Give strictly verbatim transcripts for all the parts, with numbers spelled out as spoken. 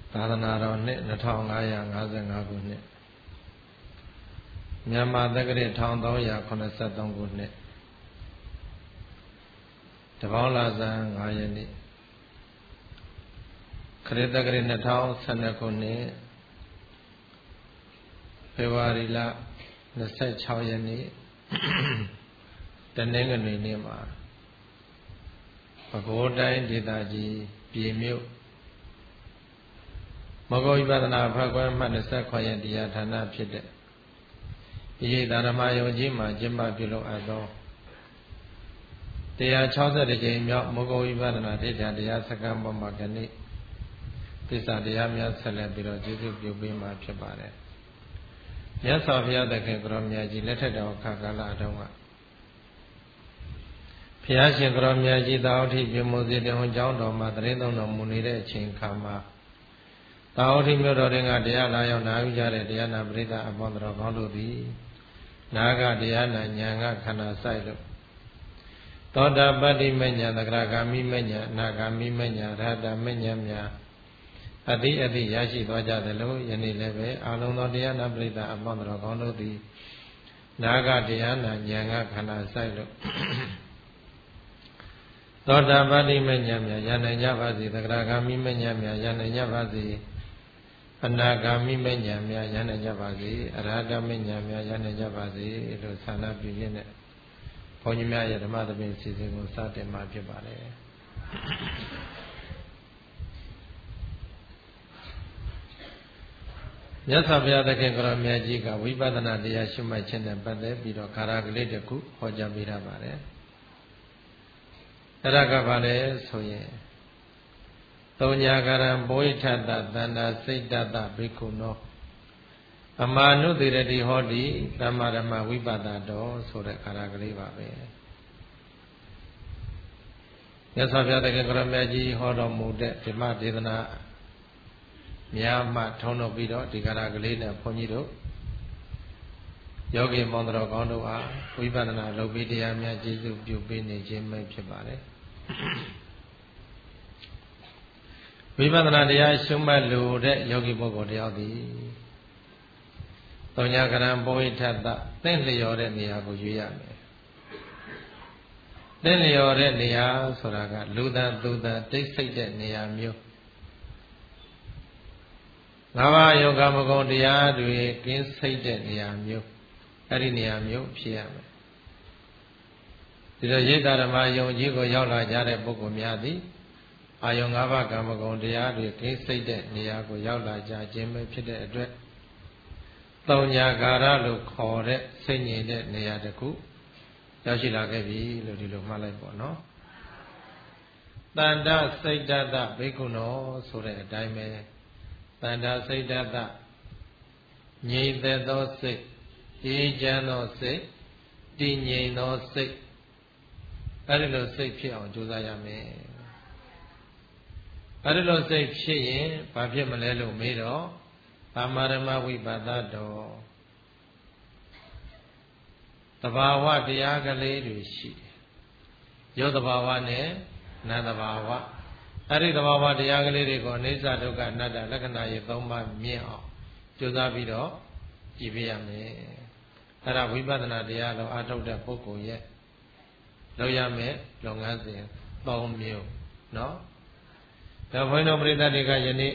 သာသနာတော်နှစ်နှစ်ထောင်ငါးရာငါးဆယ်ငါးခုနှစ်မြန်မာတက္ကရာတစ်ထောင်သုံးရာခုနှစ်ဆယ်သုံးခုနှစ်တပေါင်းလဆန်းငါးရက်နေ့ခရစ်တက္ကရာနှစ်ထောင်ဆယ်နှစ်ခုနှစ်ဖေဖော်ဝါရီလနှစ်ဆယ်ခြောက်ရက်နေ့တနင်္ဂနွေနေ့မှာပဲခူးတိုင်းဒေသကြီးပြည်မြို့မဂ္ဂဝိပဿနာဖတ်ကွယ်မှတ်၂၇ရက်တရားဌာနဖြစ်တဲ့ဤသာရမယုံကြီးမှာကျင်းပပြုလုပ်အပ်သောတရား၆၁ကြိမ်မြောက်မဂ္ဂဝိပဿနာဒိဋ္ဌာတရားစခန်းပေါ်မှာကနေ့သစ္စာတရားများဆက်လက်ပြီးတော့ကျေးဇူးပြုပေးမှာဖြစ်ပါတယ်။မြတ်စွာဘုရားသခင်ကိုရောမြတ်ကြီးလက်ထက်တော်ခါကာလအတုန်းကဘုရားရှင်ကိုရောမြတ်ကြီးသာဝတိပြမိုးစီတေဟွန်ကျောင်းတော်မှာတရင်သုံးတော်မူနေတဲ့အချိန်ခါမှာသာဝတိမြို့တော်တွင်ကတရားလာရောက်နာယူကြတဲ့တရားနာပရိသတ်အပေါင်းတော်ကောင်းတို့သည်နာဂတရားနာဉာဏ်ကခန္ဓာဆိုင်လို့သောတာပတ္တိမဉ္ဇဏ်သဂရဂ ामि မဉ္ဇဏ်အနာဂ ामि မဉ္ဇဏ်ရဟတမဉ္ဇဏ်များအတိအတိရရှိသွားကြသလိုယနေ့လည်းပဲအာလုံးသောတရားနာပရိသတ်အပေါင်းတော်ကောင်းတို့သည်နာဂတရားနာဉာဏ်ကခန္ဓာဆိုင်လို့သောတာပတ္တိမဉ္ဇဏ်များရနိုင်ကြပါစေသဂရဂ ामि မဉ္ဇဏ်များရနိုင်ကြပါစေအနာဂ ामि မဉ္ဇဏ်များရနိုင်ကြပါစေအရဟတမဉ္ဇဏ်များရနိုင်ကြပါစေလို့ဆန္ဒပြုရင်းနဲ့ဘုန်းကြီးများရဲ့ဓမ္မသဘင်စီစဉ်ကိုစတင်မှာဖြစ်ပါတယ်မြတ်စွာဘုရားသခင်ကိုရောမြတ်ကြီးကဝိပဿနာတရားရှုမှတ်ခြင်းနဲ့ပတ်သက်ပြီးတော့ခါရကလေးတစ်ခုဟောကြားပေးထားပါတယ်အဲ့ဒါကဘာလဲဆိုရင်သုံးညာကရံဘဝိထတသန္တာစိတ်တတဘိက္ခုနောအမာနုသေရတိဟောတိသမ္မာဓမ္မဝိပဿနာတော်ဆိုတဲ့ခါရကလေးပါပဲမြတ်စွာဘုရားတကယ်ကရမြတ်ကြီးဟောတော်မူတဲ့ဓမ္မဒေသနာများမှထုံးထုတ်ပြီးတော့ဒီခါရကလေးနဲ့ဘုန်းကြီးတို့ယောဂီမောင်တော်ကောင်းတို့အားဝိပဿနာလုပ်ပြီးတရားများကျေးဇူးပြုပေးနေခြင်းပဲဖြစ်ပါတယ်ဝိပဿနာတရားရှုမှတ်လို့တဲ့ယောဂီပုဂ္ဂိုလ်တယောက်သည်သုံးညာကရံဘဝိထတသင့်လျော်တဲ့နေရာကိုရွေးရမယ်သင့်လျော်တဲ့နေရာဆိုတာကလူသားသူသားတိတ်ဆိတ်တဲ့နေရာမျိုးငါးပါးယောဂမဂုဏ်တရားတွေကင်းစိတ်တဲ့နေရာမျိုးအဲ့ဒီနေရာမျိုးဖြစ်ရမယ်ဒီလိုရိတ္တဓမ္မယုံကြည်ကိုရောက်လာကြတဲ့ပုဂ္ဂိုလ်များသည်အာယုံ၅ပါးကမ္မဂုဏ်တရားတွေကင်းစိတ်တဲ့နေရာကိုရောက်လာကြခြင်းပဲဖြစ်တဲ့အတွက်သုံးညာကာရလို့ခေါ်တဲ့စိတ်ငြိမ်တဲ့နေရာတစ်ခုရောက်ရှိလာခဲ့ပြီလို့ဒီလိုမှတ်လိုက်ပေါ့နော်တန္တစိတ်တတဘိက္ခုနောဆိုတဲ့အတိုင်းပဲတန္တစိတ်တတငြိမ်သက်သောစိတ်အေးချမ်းသောစိတ်တည်ငြိမ်သောစိတ်အဲ့ဒီလိုစိတ်ဖြစ်အောင်ကြိုးစားရမယ်အဲ့ဒီလိုစိတ်ဖြစ်ရင်ဘာဖြစ်မလဲလို့မေးတော့သမ္မာဓမ္မဝိပဿနာတော်သဘာဝတရားကလေးတွေရှိတယ်ရုပ်သဘာဝနဲ့နာမ်သဘာဝအဲ့ဒီသဘာဝတရားကလေးတွေကိုအနိစ္စဒုက္ခအနတ္တလက္ခဏာရဲ့သုံးပါးမြင်အောင်ကြိုးစားပြီးတော့ကြည့်ပြရမယ်အဲ့ဒါဝိပဿနာတရားလို့အထုတ်တဲ့ပုဂ္ဂိုလ်ရဲ့လုပ်ရမယ်လုပ်ငန်းစဉ်သုံးမျိုးနော်ဒါဘုန်းတော်ပရိသတ်တွေကယနေ့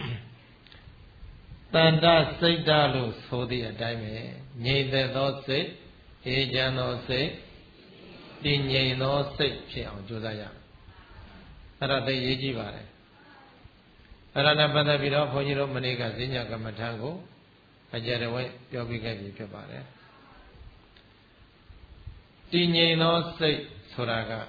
တန္တစိတ်ဓာတ်လို့ဆိုသည့်အတိုင်းပဲငြိမ်သက်သောစိတ်အေးချမ်းသောစိတ်တည်ငြိမ်သောစိတ်ဖြစ်အောင်ကြိုးစားရမယ်အဲ့ဒါသိရေးကြည့်ပါတယ်အဲ့ဒါနဲ့ပတ်သက်ပြီးတော့ဘုန်းကြီးတို့မနေ့ကဈဉ္ညာကမ္မထံကိုအကြရဝဲပြောပြခဲ့ပြီဖြစ်ပါတယ်တည်ငြိမ်သောစိတ်ဆိုတာက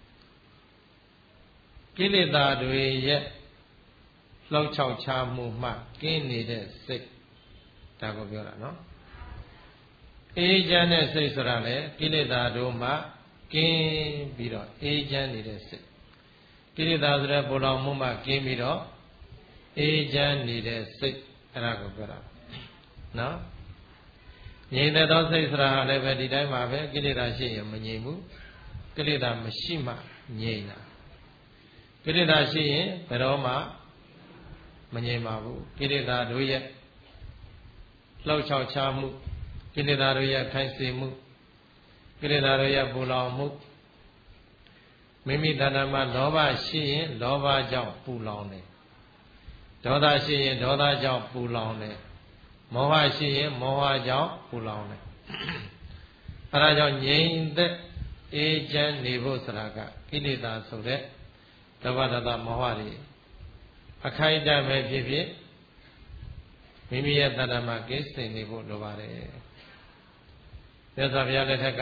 ကိလေသာတွေရဲ့လှောက်ချောက်ချမှုမှကင်းနေတဲ့စိတ်ဒါကိုပြောတာနော်အေးချမ်းတဲ့စိတ်ဆိုတာလေကိလေသာတို့မှကင်းပြီးတော့အေးချမ်းနေတဲ့စိတ်ကိလေသာဆိုတဲ့ပူလောင်မှုမှကင်းပြီးတော့အေးချမ်းနေတဲ့စိတ်အဲ့ဒါကိုပြောတာနော်ငြိမ်သက်သောစိတ်ဆိုတာလည်းပဲဒီတိုင်းပါပဲကိလေသာရှိရင်မငြိမ်ဘူးကိလေသာမရှိမှငြိမ်တာကိလေသာရှိရင်ဘယ်တော့မှမမငြိမ်ပါဘူးကိလေသာတို့ရဲ့လှောက်ချောက်ချမှုကိလေသာတို့ရဲ့ခိုင်စေမှုကိလေသာတို့ရဲ့ပူလောင်မှုမိမိတဏ္ဍာမှာလောဘရှိရင်လောဘကြောင့်ပူလောင်တယ်ဒေါသရှိရင်ဒေါသကြောင့်ပူလောင်တယ်မောဟရှိရင်မောဟကြောင့်ပူလောင်တယ်အဲဒါကြောင့်ငြိမ်သက်အေးချမ်းနေဖို့ဆိုတာကကိလေသာဆိုတဲ့လောဘဒေါသမောဟတွေအခိုက်အတန့်ပဲဖြစ်ဖြစ်မိမိရဲ့တဏ္ဍာမှာကိစ္စနေဖို့လိုပါတယ်မြတ်စွာဘုရားလက်ထက်က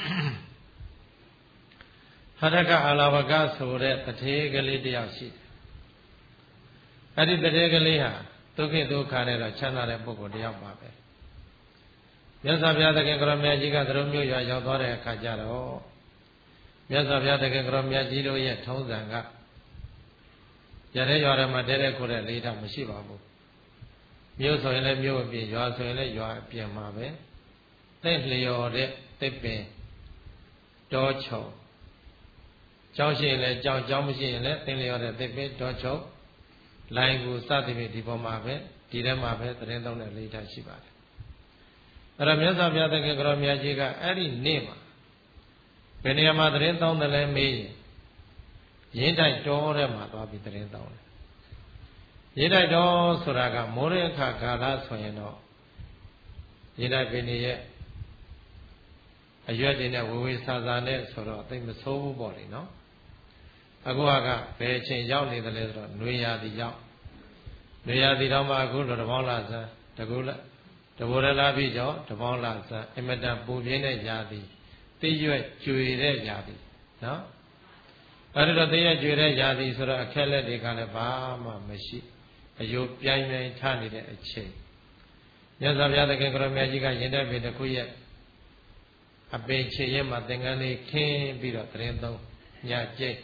ဟရကအာလဝကဆိုတဲ့တထေးကလေးတယောက်ရှိတယ်အဲ့ဒီတထေးကလေးဟာဒုက္ခဒုက္ခနဲ့တော့ချမ်းသာတဲ့ပုဂ္ဂိုလ်တယောက်ပါပဲမြတ်စွာဘုရားသခင်ကရောမြတ်ကြီးကသရုံမျိုးရွာရောက်သွားတဲ့အခါကျတော့မြတ်စွာဘုရားသခင်ကရောမြတ်ကြီးတို့ရဲ့ထုံးစံကရတဲ့ရွာထဲမှာတဲတဲ့ခိုးတဲ့လေးထားမရှိပါဘူးမြို့ဆိုရင်လည်းမြို့အပြင်ရွာဆိုရင်လည်းရွာအပြင်မှာပဲသိလျော်တဲ့သစ်ပင်တောချုံကျောင်းရှိရင်လည်းကျောင်းကျောင်းမရှိရင်လည်းသိလျော်တဲ့သစ်ပင်တောချုံလိုင်းကိုစသည်ဖြင့်ဒီပေါ်မှာပဲဒီထဲမှာပဲသတင်းသုံးတဲ့လေးထားရှိပါတယ်အဲ့တော့မြတ်စွာဘုရားသခင်ကရောမြတ်ကြီးကအဲ့ဒီနေ့မှာဘယ်နေရာမှာသတင်းသုံးတယ်လဲမေးရင်ရင်းတိုက်တော်ထဲမှာသွားပြီးသတင်းသုံးတယ်ရင်းတိုက်တော်ဆိုတာကမိုးရခါကာလဆိုရင်တော့ရင်းတိုက်ပင်ရဲ့အရွက်တွေနဲ့ဝေဝေဆာဆာနဲ့ဆိုတော့သိမဆိုးဘူးပေါ့လေနော်အခုကဘယ်အချိန်ရောက်နေတယ်လဲဆိုတော့နွေရာသီရောက်နွေရာသီတော့မှအခုလိုတပေါင်းလာစမ်းတကူလက်တဘောရလာပြီးတော့တပေါင်းလာစမ်းအမတန်ပူပြင်းတဲ့ရာသီသိရွက်ကျွေတဲ့ရာသီနော်အဲ့ဒါတော့သိရွက်ကျွေတဲ့ရာသီဆိုတော့အခက်လက်တွေကလည်းဘာမှမရှိအယုတ်ပြိုင်ပြိုင်ထနေတဲ့အချိန်မြတ်စွာဘုရားသခင်ကရောမြတ်ကြီးကရင်တဲ့ပင်တစ်ခုရဲ့အပင်ခြေရဲမှာသင်္ကန်းလေးခင်းပြီးတော့သတင်းသုံးညကျိတ်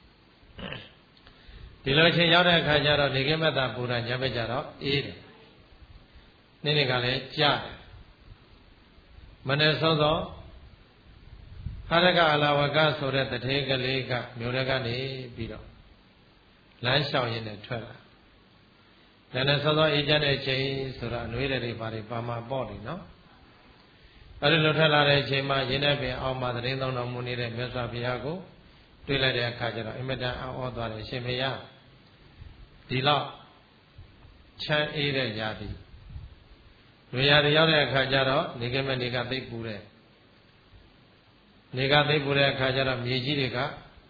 ဒီလိုအချိန်ရောက်တဲ့အခါကျတော့နေကမတ္တပူရညဘက်ကျတော့အေးတယ်နေ့နေ့ကလည်းကြားတယ်မနေ့စောစောဟာရကအလာဝကဆိုတဲ့တထေးကလေးကမြို့ထဲကနေပြီးတော့လမ်းလျှောက်ရင်းနဲ့ထွက်လာလည်းနဲ့စောစောအေးချမ်းတဲ့အချိန်ဆိုတော့အနွေးတွေဘာတွေပါမှာပေါ့လေနော်အဲဒီလိုထွက်လာတဲ့အချိန်မှာရင်းနဲ့ပင်အောက်မှာသတင်းသုံးတော်မူနေတဲ့မြတ်စွာဘုရားကိုတွေ့လိုက်တဲ့အခါကျတော့အင်မတန်အော်သွားတယ်ရှင်ဘုရားဒီလောက်ချမ်းအေးတဲ့ຢာတိလူရာတွေရောက်တဲ့အခါကျတော့နေကမဲ့နေကသိပ်ပူတယ်နေကသိပ်ပူတဲ့အခါကျတော့မြေကြီးတွေက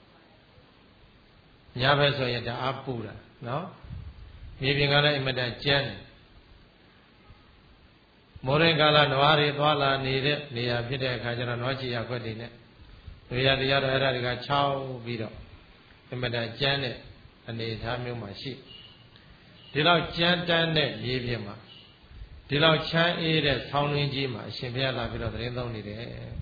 ညာဘက်ဆိုရင်တအားပူတာနော်မြေပြင်ကလည်းအင်မတန်ကျန်းတယ်မောရင်ကာလနွားတွေသွားလာနေတဲ့နေရာဖြစ်တဲ့အခါကျတော့နွားချီရခွက်တွေနဲ့လူရာတွေရောက်တော့အဲ့ဒါတွေကချောင်းပြီးတော့အင်မတန်ကျန်းတဲ့အနေအထားမျိုးမှာရှိဒီလောက်ကျန်းတန်းတဲ့မြေပြင်မှာဒီလောက်ချမ်းအေးတဲ့ဆောင်းရင်းကြီးမှာအရှင်ဘုရားလာပြီးတော့သတင်းသုံးနေတယ်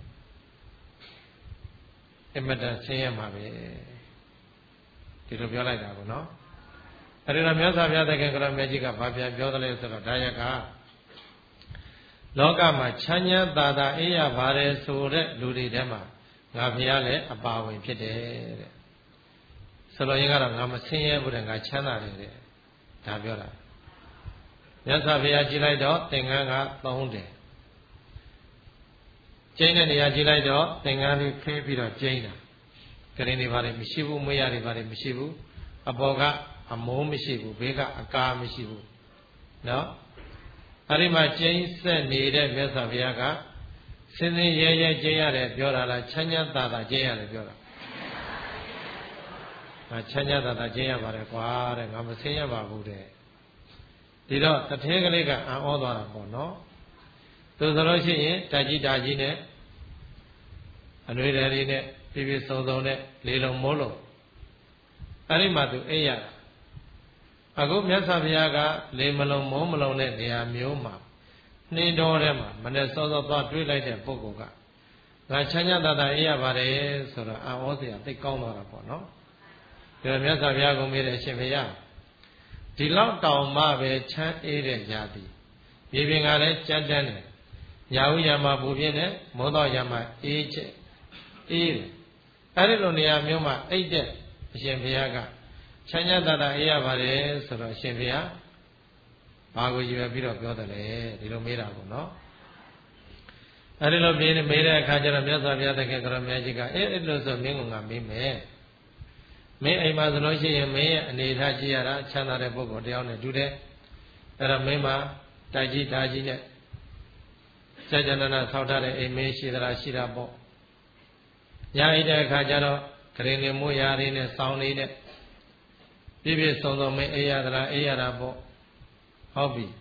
အမတန်ဆင်းရဲမှာပဲဒီလိုပြောလိုက်တာကိုနော်အဲဒီတော့မြတ်စွာဘုရားသခင်ကရောမြတ်ကြီးကဘာပြန်ပြောသလဲဆိုတော့ဒါရကလောကမှာချမ်းချမ်းသာသာအေးရပါတယ်ဆိုတဲ့လူတွေထဲမှာငါဘုရားလည်းအပါဝင်ဖြစ်တယ်တဲ့ဆိုလိုရင်းကတော့ငါမဆင်းရဲဘူးတဲ့ငါချမ်းသာတယ်တဲ့ဒါပြောတာမြတ်စွာဘုရားကြည်လိုက်တော့သင်္ကန်းကသုံးတယ်ကျင်းတဲ့နေရာကြည်လိုက်တော့သင်္ကန်းလေးဖေးပြီးတော့ကျင်းတာကရင်တွေဘာတွေမရှိဘူးမွေးရတွေဘာတွေမရှိဘူးအပေါ်ကအမိုးမရှိဘူးဘေးကအကာမရှိဘူးနော်အဲ့ဒီမှာကျင်းဆက်နေတဲ့မြတ်စွာဘုရားကစင်စင်ရဲရဲကျင်းရတယ်ပြောတာလားချမ်းချမ်းသာသာကျင်းရတယ်ပြောတာငါချမ်းချမ်းသာသာကျင်းရပါတယ်ကွာတဲ့ငါမဆင်းရပါဘူးတဲ့ဒီတော့တထေးကလေးကအံ့ဩသွားတာပေါ့နော်သူဆိုလို့ရှိရင်ဓာကြီးဓာကြီးနဲ့အနွေတယ်လေးနဲ့ပြပြစုံစုံနဲ့လေလုံးမိုးလုံးအဲ့ဒီမှာသူအိပ်ရတာအခုမြတ်စွာဘုရားကလေမလုံးမိုးမလုံးတဲ့နေရာမျိုးမှာနှင်းတော်ထဲမှာမနဲ့စောစောသွားတွေးလိုက်တဲ့ပုဂ္ဂိုလ်ကငါချမ်းချမ်းသာသာအိပ်ရပါတယ်ဆိုတော့အံ့ဩစရာသိကောင်းသွားတာပေါ့နော်ဒါမြတ်စွာဘုရားကမေးတယ်ရှင်ဘုရားဒီလောက်တောင်မှပဲချမ်းအေးတဲ့ຢာတိမြေပြင်ကလည်းကြမ်းတမ်းတယ်ညာဥ်ရမှာပူပြင်းတယ်မောတော့ရမှာအေးချက်အေးတယ်အဲ့ဒီလိုနေရာမျိုးမှာအိတ်တဲ့အရှင်ဘုရားကချမ်းချမ်းသာသာအေးရပါတယ်ဆိုတော့ရှင်ဘုရားဘာကိုကြည့်ပဲပြီးတော့ပြောတယ်လေဒီလိုမေးတာပေါ့နော်အဲဒီလိုမေးနေမေးတဲ့အခါကျတော့မြတ်စွာဘုရားတကယ်ကတော့မြတ်ကြီးကအဲအဲ့လိုဆိုမင်းကငါမေးမယ်မင်းအိမ်မှာဆိုလို့ရှိရင်မင်းရဲ့အနေထားကြည့်ရတာချမ်းသာတဲ့ပုဂ္ဂိုလ်တယောက်နဲ့တူတယ်အဲ့တော့မင်းမှာတိုက်ကြီးဓာကြီးနဲ့စัจ jana ဆောက်ထားတဲ့အိမ်မင်းရှိသလားရှိတာပေါ့ညာအိတဲ့အခါကျတော့ဂရင်နေမိုးရာတွေနဲ့စောင်းလေးနဲ့ပြည့်ပြည့်စုံစုံမင်းအေးရသလားအေးရတာပေါ့ဟုတ်ပြီ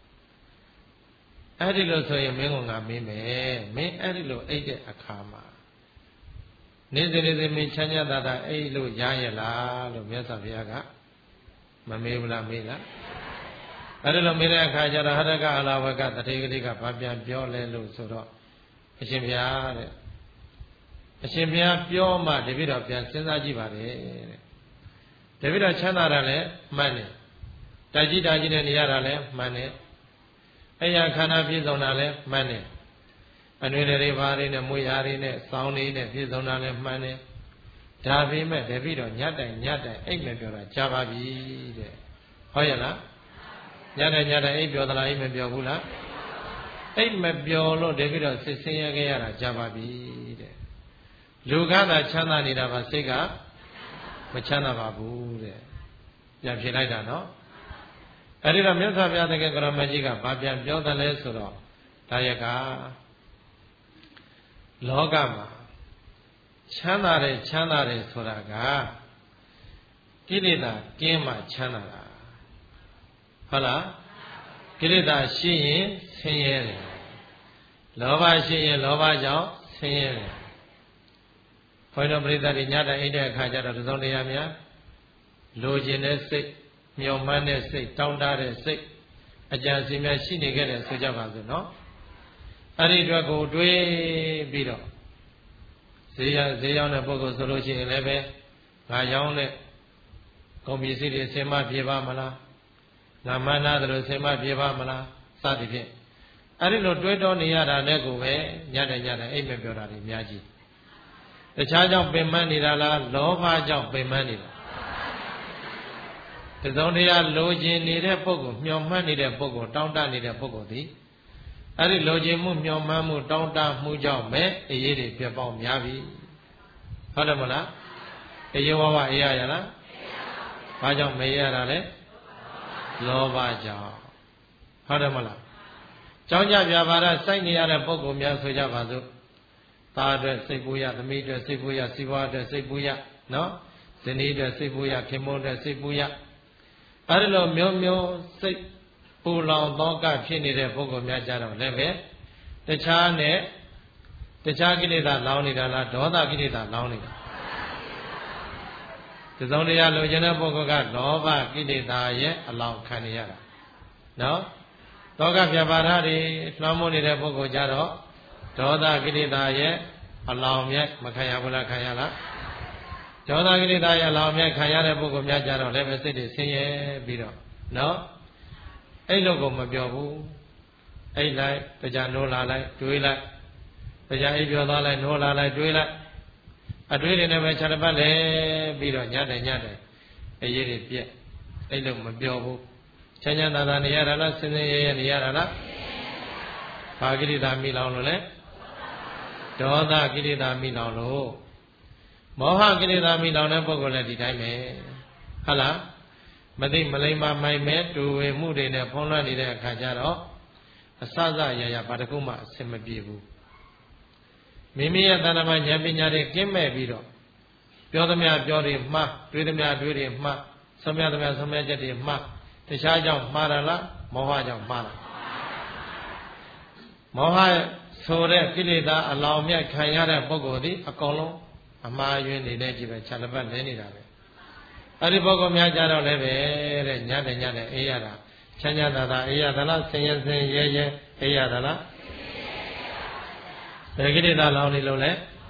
အဲ့ဒီလိုဆိုရင်မင်းကငါမင်းမယ်မင်းအဲ့ဒီလိုအိတ်တဲ့အခါမှာနေစေနေစေမင်းချမ်းချမ်းသာသာအိတ်လို့ရရလားလို့မြတ်စွာဘုရားကမမေးဘူးလားမေးလားအဲ့ဒီလိုမေးတဲ့အခါကျတော့ဟရကအလာဝကတထေကတိကဘာပြန်ပြောလဲလို့ဆိုတော့အရှင်ဘုရားတဲ့အရှင်ဘုရားပြောမှတပည့်တော်ပြန်စဉ်းစားကြည့်ပါတယ်တဲ့တပည့်တော်ချမ်းသာတာလည်းမှန်တယ်တာကြီးတာကြီးနဲ့နေရတာလည်းမှန်တယ်အရာခန္ဓာပြည့်စုံတာလည်းမှန်တယ်အနွေတွေဘာတွေနဲ့မွေရာတွေနဲ့စောင်းတွေနဲ့ပြည့်စုံတာလည်းမှန်တယ်ဒါပေမဲ့တပည့်တော်ညတ်တိုင်ညတ်တိုင်အိတ်မပြောတာကြားပါပြီတဲ့ဟုတ်ရဲ့လားညတ်တိုင်ညတ်တိုင်အိတ်ပြောသလားအိတ်မပြောဘူးလားအိတ်မပြောလို့တပည့်တော်စစ်ဆင်းရဲခဲ့ရတာကြားပါပြီတဲ့လူကသာချမ်းသာနေတာပါစိတ်ကမချမ်းသာပါဘူးတဲ့ပြန်ဖြေလိုက်တာနော်အဲ့ဒီတော့မြတ်စွာဘုရားတကယ်ကရမကြီးကဘာပြန်ပြောတယ်လဲဆိုတော့ဒါရကလောကမှာချမ်းသာတယ်ချမ်းသာတယ်ဆိုတာကကိလေသာကင်းမှချမ်းသာတာဟုတ်လားကိလေသာရှိရင်ဆင်းရဲတယ်လောဘရှိရင်လောဘကြောင့်ဆင်းရဲတယ်ဘုရားပရိသတ်ညတာအိတ်တဲ့အခါကျတော့သုံးတရားများလိုချင်တဲ့စိတ်မျှော်မှန်းတဲ့စိတ်တောင်းတတဲ့စိတ်အကြံစီများရှိနေခဲ့တယ်ဆိုကြပါစို့နော်အဲ့ဒီအတွက်ကိုတွေးပြီးတော့ဈေးရဈေးရောက်တဲ့ပုဂ္ဂိုလ်ဆိုလို့ရှိရင်လည်းပဲငါရောင်းတဲ့ကုန်ပစ္စည်းတွေဆင်မပြေပါမလားငါမနာတယ်လို့ဆင်မပြေပါမလားစသည်ဖြင့်အဲ့ဒီလိုတွေးတောနေရတာလည်းကိုပဲညတဲ့ညတဲ့အိမ်မပြောတာတွေအများကြီးတခြားကြောင့်ပင်ပန်းနေတာလားလောဘကြောင့်ပင်ပန်းနေတာတစုံတရာလိုချင်နေတဲ့ပုဂ္ဂိုလ်မျှော်မှန်းနေတဲ့ပုဂ္ဂိုလ်တောင်းတနေတဲ့ပုဂ္ဂိုလ်သည်အဲ့ဒီလိုချင်မှုမျှော်မှန်းမှုတောင်းတမှုကြောင့်ပဲအရေးတွေပြပေါင်းများပြီဟုတ်တယ်မလားအရေးဝဝအေးရရလားဘာကြောင့်မရတာလဲလောဘကြောင့်ဟုတ်တယ်မလားကြောင်းကြပြပါရစိုက်နေရတဲ့ပုဂ္ဂိုလ်များဆိုကြပါစို့သားအတွက်စိတ်ပူရသမီးအတွက်စိတ်ပူရစီးပွားအတွက်စိတ်ပူရနော်ဇနီးအတွက်စိတ်ပူရခင်မုန်းအတွက်စိတ်ပူရအဲ့ဒီလိုမျိုးမျိုးစိတ်ပူလောင်သောကဖြစ်နေတဲ့ပုဂ္ဂိုလ်များကြတော့လည်းပဲတခြားနဲ့တခြားကိလေသာလောင်းနေတာလားဒေါသကိလေသာလောင်းနေတာဒီစုံတရားလိုချင်တဲ့ပုဂ္ဂိုလ်ကလောဘကိလေသာရဲ့အလောင်းခံနေရတာနော်သောကပြပါဒတွေလွှမ်းမိုးနေတဲ့ပုဂ္ဂိုလ်ကြတော့ဒေါသကိလေသာရဲ့အလောင်းမြတ်မခံရဘူးလားခံရလားဒေါသကိလေသာရဲ့အလောင်းမြတ်ခံရတဲ့ပုဂ္ဂိုလ်များကြတော့လည်းပဲစိတ်တွေဆင်းရဲပြီးတော့နော်အဲ့လိုကိုမပြောဘူးအဲ့လိုက်တရားနိုးလာလိုက်တွေးလိုက်တရားအိပ်ပြောသွားလိုက်နိုးလာလိုက်တွေးလိုက်အတွေးတွေနဲ့ပဲခြံတစ်ပတ်လဲပြီးတော့ညတယ်ညတယ်အရေးတွေပြက်အဲ့လိုမပြောဘူးချမ်းချမ်းသာသာနေရတာလားစင်စင်ရဲရဲနေရတာလားဘာကိလေသာမိလောင်လို့လဲဒေါသကိလေသာမိလောင်လို့မောဟကိလေသာမိလောင်တဲ့ပုဂ္ဂိုလ်လည်းဒီတိုင်းပဲဟုတ်လားမသိမလိမ္မာမိုင်မဲတူဝေမှုတွေနဲ့ဖုံးလွှမ်းနေတဲ့အခါကျတော့အစစရရဘာတစ်ခုမှအဆင်မပြေဘူးမိမိရဲ့တဏ္ဍာမဉာဏ်ပညာတွေကင်းမဲ့ပြီးတော့ပြောသမျှပြောတွေမှားတွေးသမျှတွေးတွေမှားဆုံးမြသမျှဆုံးမြချက်တွေမှားတခြားကြောင့်မှားတာလားမောဟကြောင့်မှားတာမောဟဆိုတဲ့ကိလေသာအလောင်မြတ်ခံရတဲ့ပုဂ္ဂိုလ်သည်အကုန်လုံးအမှားယွင်းနေတဲ့ကြည့်ပဲခြံတစ်ပတ်လဲနေတာပဲအဲ့ဒီပုဂ္ဂိုလ်များကြတော့လည်းပဲတဲ့ညတဲ့ညတဲ့အေးရတာချမ်းချမ်းသာသာအေးရသလားဆင်းရဲဆင်းရဲရဲအေးရသလားဘယ်ကိလေသာလောင်နေလို့လဲ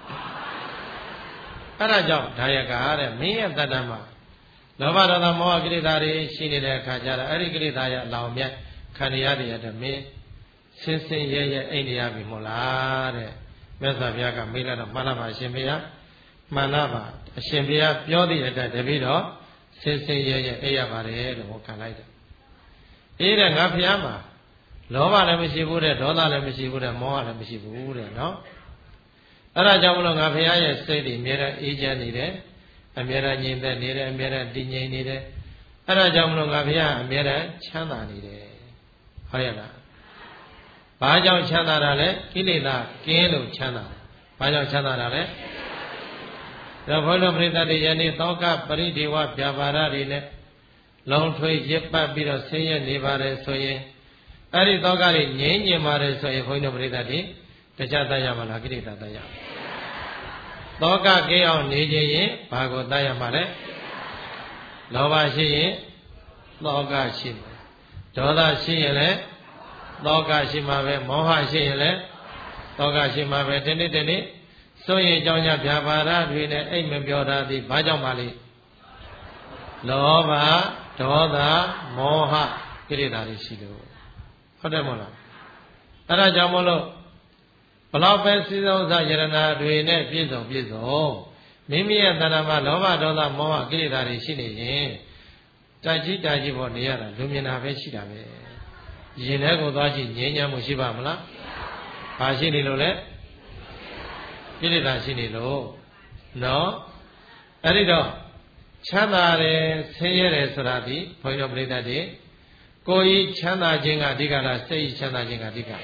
အဲ့ဒါကြောင့်ဒါယကတဲ့မင်းရဲ့တတ္တမှာလောဘဒေါသမောဟကိလေသာတွေရှိနေတဲ့အခါကျတော့အဲ့ဒီကိလေသာရဲ့အလောင်မြတ်ခံရတဲ့တဲ့မင်းဆင်းဆင်းရဲရဲအိမ်နေရပြီမို့လားတဲ့မြတ်စွာဘုရားကမေးလိုက်တော့မှန်လားပါအရှင်ဘုရားမှန်လားပါအရှင်ဘုရားပြောသည့်အတိုင်းတပည့်တော်ဆင်းဆင်းရဲရဲအိပ်ရပါတယ်လို့ဟောခံလိုက်တယ်အေးတဲ့ငါဖျားမှာလောဘလည်းမရှိဘူးတဲ့ဒေါသလည်းမရှိဘူးတဲ့မောဟလည်းမရှိဘူးတဲ့နော်အဲ့ဒါကြောင့်မလို့ငါဖျားရဲ့စိတ်တွေအမြဲတမ်းအေးချမ်းနေတယ်အမြဲတမ်းငြိမ်သက်နေတယ်အမြဲတမ်းတည်ငြိမ်နေတယ်အဲ့ဒါကြောင့်မလို့ငါဖျားအမြဲတမ်းချမ်းသာနေတယ်ဟုတ်ရဲ့လားဘာကြောင့်ချမ်းသာတာလဲကိလေသာကင်းလို့ချမ်းသာဘာကြောင့်ချမ်းသာတာလဲဒါဘုန်းတော်ပရိသတ်တွေယနေ့သောကပရိဒေဝပြပါရတွေနဲ့လုံထွေးရစ်ပတ်ပြီးတော့ဆင်းရဲနေပါတယ်ဆိုရင်အဲ့ဒီသောကတွေငြိမ်းညင်ပါတယ်ဆိုရင်ဘုန်းတော်ပရိသတ်တွေတရားတတ်ရမှာလားကိလေသာတတ်ရမှာသောကကင်းအောင်နေခြင်းရင်ဘာကိုတတ်ရမှာလဲလောဘရှိရင်သောကရှိမယ်ဒေါသရှိရင်လည်းသောကရှိမှာပဲမောဟရှိရင်လည်းသောကရှိမှာပဲဒီနေ့ဒီနေ့ဆိုရင်ကြောင့်ညပြပါရတွေနဲ့အိတ်မပြောတာဒီဘာကြောင့်ပါလဲလောဘဒေါသမောဟကိလေသာတွေရှိလို့ဟုတ်တယ်မဟုတ်လားအဲ့ဒါကြောင့်မလို့ဘလောက်ပဲစိသောဥစ္စာယရနာတွေနဲ့ပြည့်စုံပြည့်စုံမိမိရဲ့တဏ္ဍာမှာလောဘဒေါသမောဟကိလေသာတွေရှိနေရင်တာကြီးတာကြီးပေါ်နေရတာလူမြင်တာပဲရှိတာပဲရင်ထဲကိုသွားကြည့်ငြိမ်းချမ်းမှုရှိပါမလားဘာရှိနေလို့လဲကိလေသာရှိနေလို့နော်အဲ့ဒီတော့ချမ်းသာတယ်ဆင်းရဲတယ်ဆိုတာဒီဘုန်းကြီးတို့ပြိဿတွေကိုယ်ကြီးချမ်းသာခြင်းကအဓိကလားစိတ်ချမ်းသာခြင်းကအဓိက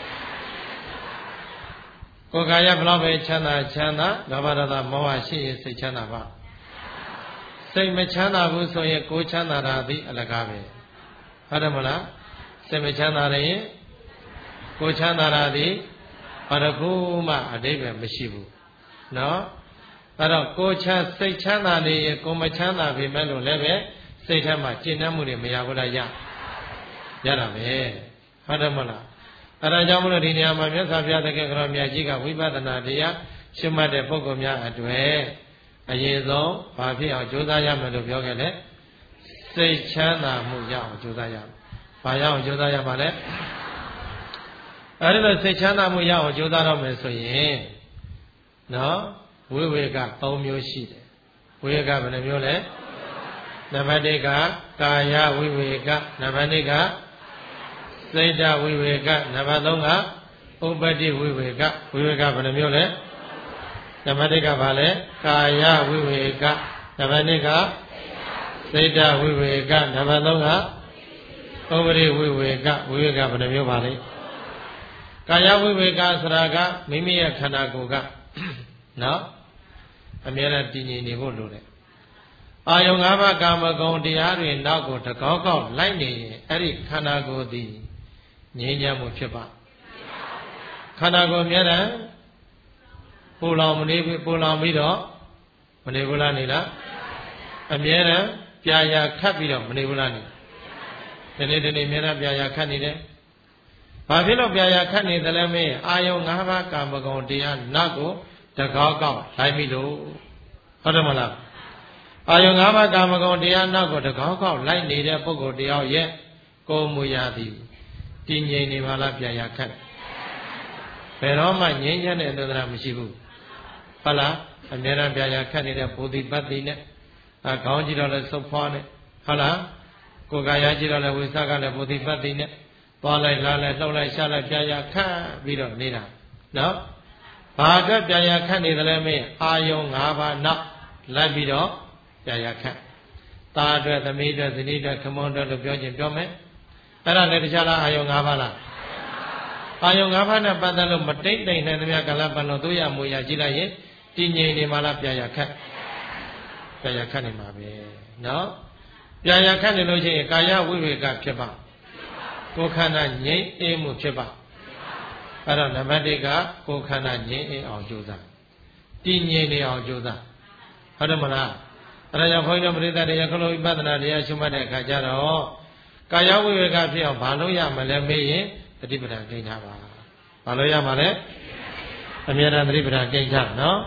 ကိုယ်ကာယဘလောက်ပဲချမ်းသာချမ်းသာလောဘဒေါသမောဟရှိရင်စိတ်ချမ်းသာပါစိတ်မချမ်းသာဘူးဆိုရင်ကိုယ်ချမ်းသာတာဒီအလကားပဲဟုတ်တယ်မလားစိတ်မချမ်းသာရင်ကိုယ်ချမ်းသာတာဒီဘာတစ်ခုမှအတိပ္ပယ်မရှိဘူးနော်အဲ့တော့ကိုယ်ချမ်းစိတ်ချမ်းသာနေရင်ကိုယ်မချမ်းသာပေမဲ့လို့လည်းပဲစိတ်ထဲမှာကျဉ်းနှံ့မှုတွေမရဘူးလားရရတာပဲဟုတ်တယ်မလားအဲ့ဒါကြောင့်မလို့ဒီနေရာမှာမြတ်စွာဘုရားတကယ်ကြောမြတ်ကြီးကဝိပဿနာတရားရှင်းမှတ်တဲ့ပုဂ္ဂိုလ်များအတွေ့အရင်ဆုံးဘာဖြစ်အောင်ကြိုးစားရမယ်လို့ပြောခဲ့လဲစိတ်ချမ်းသာမှုရအောင်ကြိုးစားရမယ်ဘာရအောင်ကြိုးစားရမှာလဲအဲ့ဒီလိုစိတ်ချမ်းသာမှုရအောင်ကြိုးစားတော့မယ်ဆိုရင်နော်ဝိဝေက၃မျိုးရှိတယ်ဝိဝေကဘယ်နှမျိုးလဲနံပါတ်၁ကကာယဝိဝေကနံပါတ်၂ကစိတ်တဝိဝေကနံပါတ်၃ကဥပ္ပတ္တိဝိဝေကဝိဝေကဘယ်နှမျိုးလဲနံပါတ်၁ကဘာလဲကာယဝိဝေကနံပါတ်၂ကစိတ်တဝိဝေကနံပါတ်၃ကဥပ္ပတ္တိဝိဝေကဝိဝေကဘယ်နှမျိုးပါလဲကာယဝိဝေကဆိုတာကမိမိရဲ့ခန္ဓာကိုယ်ကနော်အမြဲတမ်းတည်ငြိမ်နေဖို့လိုတယ်အာယုံ၅ပါးကာမဂုဏ်တရားတွေနောက်ကိုတကောက်ကောက်လိုက်နေရင်အဲ့ဒီခန္ဓာကိုယ်သည်ငြိမ်းချမ်းမှုဖြစ်ပါခန္ဓာကိုယ်အမြဲတမ်းပူလောင်မနေပူလောင်ပြီးတော့မနေဘူးလားနေလားအမြဲတမ်းပြာရာခတ်ပြီးတော့မနေဘူးလားနေဒီနေ့ဒီနေ့အမြဲတမ်းပြာရာခတ်နေတယ်ဘာဖြစ်လို့ပြာရာခတ်နေတယ်လဲမင်းအာယုံ၅ပါးကာမဂုဏ်တရားနောက်ကိုတကောက်ကောက်လိုက်ပြီလို့ဟုတ်တယ်မလားအာယုံ၅ပါးကာမဂုဏ်တရားနောက်ကိုတကောက်ကောက်လိုက်နေတဲ့ပုဂ္ဂိုလ်တယောက်ရဲ့ကိုယ်မူရာသည်တည်ငြိမ်နေပါလားပြာရာခတ်ဘယ်တော့မှငြိမ်းချမ်းတဲ့သဒ္ဒရာမရှိဘူးဟုတ်လားအမြဲတမ်းပြာရာခတ်နေတဲ့ဘုဒ္ဓပတ္တိနဲ့အခေါင်းကြည့်တော့လဲစုပ်ဖွားနဲ့ဟုတ်လားကိုယ်ကာယကြည့်တော့လဲဝိသကလည်းဘုဒ္ဓပတ္တိနဲ့သွားလိုက်လာလိုက်လှုပ်လိုက်ရှားလိုက်ပြာရာခတ်ပြီးတော့နေတာနော်ဘာအတွက်ပြာရာခတ်နေတယ်လဲမင်းအာယုံ၅ပါးနောက်လိုက်ပြီးတော့ပြာရာခတ်သားအတွက်သမီးအတွက်ဇနီးအတွက်ခမုန်းအတွက်လို့ပြောခြင်းပြောမယ်အဲ့ဒါလည်းတခြားလားအာယုံ၅ပါးလားအာယုံ၅ပါးနဲ့ပတ်သက်လို့မတိတ်တိတ်နိုင်သမျှကာလပတ်လုံးတို့ရမူရကြည့်လိုက်ရင်တည်ငြိမ်နေမှာလားပြာရာခတ်ပြာရာခတ်နေမှာပဲနော်ပြာရာခတ်နေလို့ရှိရင်ကာယဝိဝေကဖြစ်ပါကိုယ်ခန္ဓာငြိမ်းအေးမှုဖြစ်ပါအဲ့တော့နံပါတ်၁ကကိုယ်ခန္ဓာငြိမ်းအေးအောင်ကြိုးစားတည်ငြိမ်နေအောင်ကြိုးစားဟုတ်တယ်မလားအဲ့ဒါကြောင့်ဘုန်းကြီးတို့ပရိသတ်တရားခလုံးဝိပဿနာတရားရှုမှတ်တဲ့အခါကျတော့ကာယဝိဝေကဖြစ်အောင်ဘာလို့ရမလဲမေးရင်တတိပဌာန်ကိန်းထားပါဘာလို့ရမှာလဲအမြဲတမ်းတတိပဌာန်ကိန်းထားနော်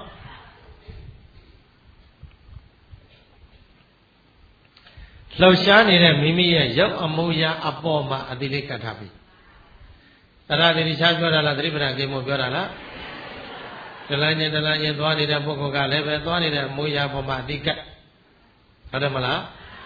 လှုပ်ရှားနေတဲ့မိမိရဲ့ရုပ်အမူအရာအပေါ်မှာအတိလေးကတ်ထားပြီအဲ့ဒါတိချာပြောတာလားတတိပဌာန်ကိန်းမို့ပြောတာလားဒလန်ချင်းဒလန်ချင်းသွားနေတဲ့ပုဂ္ဂိုလ်ကလည်းပဲသွားနေတဲ့အမူအရာပေါ်မှာအတိကတ်ဟုတ်တယ်မလား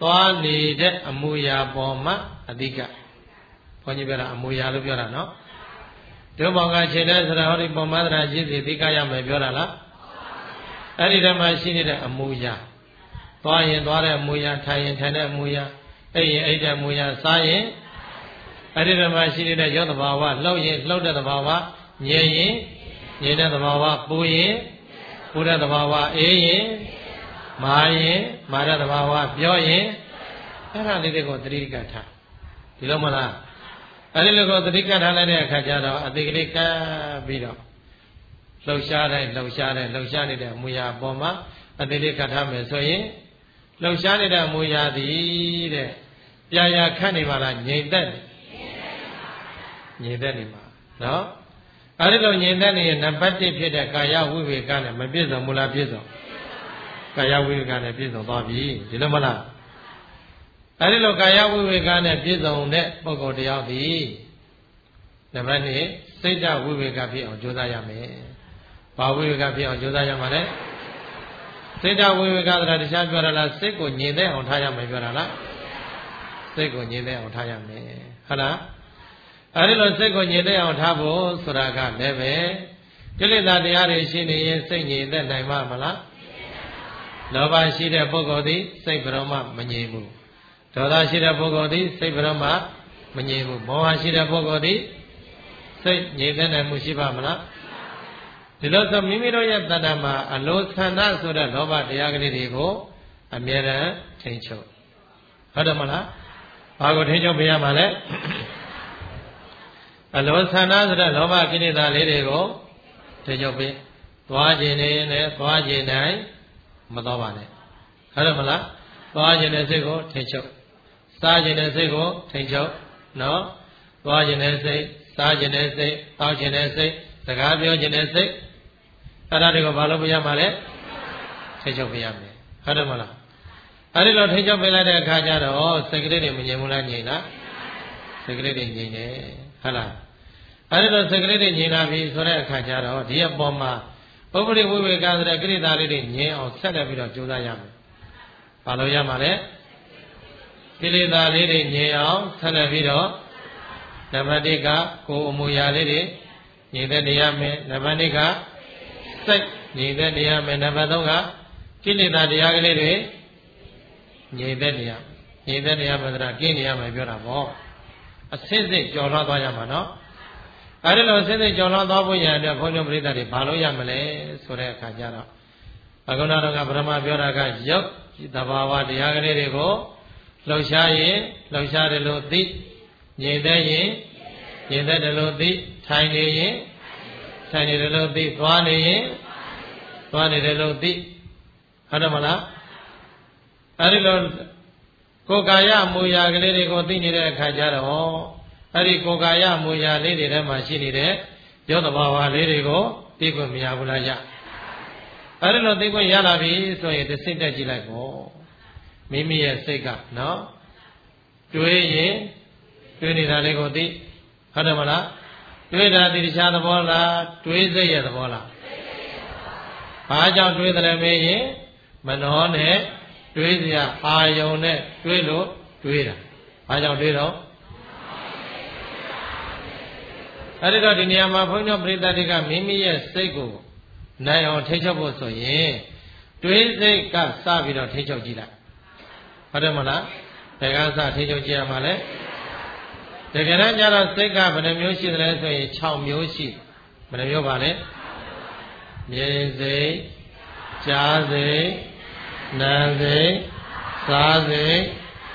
သွားနေတဲ့အမူအရာပေါ်မှာအဓိကဘုန်းကြီးပြောတာအမူအရာလို့ပြောတာနော်ဒုဘောင်ကခြေတဲ့ဆိုတော့ဟောဒီပုံမသရာရှိစီအဓိကရမယ်ပြောတာလားအဲ့ဒီတည်းမှာရှိနေတဲ့အမူအရာသွားရင်သွားတဲ့အမူအရာထိုင်ရင်ထိုင်တဲ့အမူအရာအိပ်ရင်အိပ်တဲ့အမူအရာစားရင်အဲ့ဒီတည်းမှာရှိနေတဲ့ရောသဘာဝလှုပ်ရင်လှုပ်တဲ့သဘာဝငြိမ်ရင်ငြိမ်တဲ့သဘာဝပူရင်ပူတဲ့သဘာဝအေးရင်မာရင်မာတဲ့သဘာဝပြောရင်အဲ့ဒါလေးတွေကိုသတိကထားဒီလိုမလားအဲ့ဒီလိုကိုသတိကထားလိုက်တဲ့အခါကျတော့အတိကလေးကပ်ပြီးတော့လှုပ်ရှားတိုင်းလှုပ်ရှားတိုင်းလှုပ်ရှားနေတဲ့အမူအရာအပေါ်မှာအတိလေးကပ်ထားမယ်ဆိုရင်လှုပ်ရှားနေတဲ့အမူအရာသည်တဲ့ပြာရာခတ်နေပါလားငြိမ်သက်ငြိမ်သက်နေပါနော်အဲ့ဒီလိုငြိမ်သက်နေရင်နံပါတ်တစ်ဖြစ်တဲ့ကာယဝိဝေကနဲ့မပြည့်စုံဘူးလားပြည့်စုံကာယဝိဝေကနဲ့ပြည့်စုံသွားပြီဒီလိုမလားအဲ့ဒီလိုကာယဝိဝေကနဲ့ပြည့်စုံတဲ့ပုဂ္ဂိုလ်တယောက်ဒီနံပါတ်နှစ်စိတ်ဓာတ်ဝိဝေကဖြစ်အောင်ကြိုးစားရမယ်။ဘာဝိဝေကဖြစ်အောင်ကြိုးစားရမှာလဲစိတ်ဓာတ်ဝိဝေကဆိုတာတခြားပြောတာလားစိတ်ကိုငြိမ်သက်အောင်ထားရမယ်ပြောတာလားစိတ်ကိုငြိမ်သက်အောင်ထားရမယ်ဟုတ်လားအဲ့ဒီလိုစိတ်ကိုငြိမ်သက်အောင်ထားဖို့ဆိုတာကလည်းပဲကိလေသာတရားတွေရှိနေရင်စိတ်ငြိမ်သက်နိုင်မှာမလားလောဘရှိတဲ့ပုဂ္ဂိုလ်သည်စိတ်ဘရောမမငြိမ်ဘူးဒေါသရှိတဲ့ပုဂ္ဂိုလ်သည်စိတ်ဘရောမမငြိမ်ဘူးမောဟရှိတဲ့ပုဂ္ဂိုလ်သည်စိတ်ငြိမ်သက်နိုင်မှုရှိပါမလားဒီလိုဆိုမိမိတို့ရဲ့တဏ္ဍာမှာအလိုဆန္ဒဆိုတဲ့လောဘတရားကလေးတွေကိုအမြဲတမ်းထိန်းချုပ်ဟုတ်တယ်မလားဘာကိုထိန်းချုပ်ပေးရမှာလဲအလိုဆန္ဒဆိုတဲ့လောဘကိလေသာလေးတွေကိုထိန်းချုပ်ပေးသွားခြင်းနဲ့သွားခြင်းတိုင်းမတော်ပါနဲ့ဟုတ်တယ်မလားသွားခြင်းတဲ့စိတ်ကိုထိန်းချုပ်စားခြင်းတဲ့စိတ်ကိုထိန်းချုပ်နော်သွားခြင်းတဲ့စိတ်စားခြင်းတဲ့စိတ်တောက်ခြင်းတဲ့စိတ်စကားပြောခြင်းတဲ့စိတ်အဲ့ဒါတွေကိုဘာလို့ပြရမှာလဲထိန်းချုပ်ပြရမယ်ဟုတ်တယ်မလားအဲ့ဒီလိုထိန်းချုပ်ပြလိုက်တဲ့အခါကျတော့စိတ်ကလေးတွေမငြိမ်ဘူးလားငြိမ်လားစိတ်ကလေးတွေငြိမ်တယ်ဟုတ်လားအဲ့ဒီလိုစိတ်ကလေးတွေငြိမ်လာပြီဆိုတဲ့အခါကျတော့ဒီအပေါ်မှာဥပရိဝိဝေကဆိုတဲ့ကိရိတာလေးတွေငြိမ်အောင်ဆက်လက်ပြီးတော့ကြိုးစားရမယ်ဘာလို့ရမှာလဲကိလေသာလေးတွေငြိမ်အောင်ဆက်လက်ပြီးတော့နံပါတ်တစ်ကကိုယ်အမူအရာလေးတွေငြိမ်သက်နေရမယ်နံပါတ်နှစ်ကစိတ်ငြိမ်သက်နေရမယ်နံပါတ်သုံးကကိလေသာတရားကလေးတွေငြိမ်သက်နေရငြိမ်သက်နေရမယ်ဆိုတာကင်းနေရမယ်ပြောတာပေါ့အစစ်စစ်ကြော်လွှားသွားရမှာနော်အဲ့ဒီလိုအစစ်စစ်ကြော်လွှားသွားဖို့ရတဲ့ဘုန်းကြီးပရိသတ်တွေဘာလို့ရမလဲဆိုတဲ့အခါကျတော့အခုနတော့ကဗြဟ္မာပြောတာကရုပ်သဘာဝတရားကလေးတွေကိုလှုပ်ရှားရင်လှုပ်ရှားတယ်လို့သိငြိမ်သက်ရင်ငြိမ်သက်တယ်လို့သိထိုင်နေရင်ထိုင်နေတယ်လို့သိသွားနေရင်သွားနေတယ်လို့သိဟုတ်တယ်မလားအဲ့ဒီလိုကိုယ်ကာယမူရာကလေးတွေကိုသိနေတဲ့အခါကျတော့အဲ့ဒီကိုယ်ကာယမူရာလေးတွေထဲမှာရှိနေတဲ့ရောသဘာဝလေးတွေကိုသိခွင့်မရဘူးလားရအဲ့ဒီလိုသိခွင့်ရလာပြီဆိုရင်တစ်စိတ်တက်ကြည့်လိုက်ပေါ့မိမိရဲ့စိတ်ကနော်တွေးရင်တွေးနေတာလေးကိုသိဟုတ်တယ်မလားတွေးတာဒီတခြားသဘောလားတွေးစိတ်ရဲ့သဘောလားဘာကြောင့်တွေးတယ်မေးရင်မနှောနဲ့တွေးစရာအာယုံနဲ့တွေးလို့တွေးတာဘာကြောင့်တွေးတော့အဲ့ဒီတော့ဒီနေရာမှာဘုန်းကြီးတို့ပရိသတ်တွေကမိမိရဲ့စိတ်ကိုနိုင်အောင်ထိချုပ်ဖို့ဆိုရင်တွေးစိတ်ကစပြီးတော့ထိချုပ်ကြည့်လိုက်ဟုတ်တယ်မလားဘယ်ကစထိချုပ်ကြည့်ရမှာလဲတကယ်တမ်းကျတော့စိတ်ကဘယ်နှမျိုးရှိသလဲဆိုရင်၆မျိုးရှိဘယ်နှမျိုးပါလဲမြင်စိတ်ကြားစိတ်နာမ်စိတ်စားစိတ်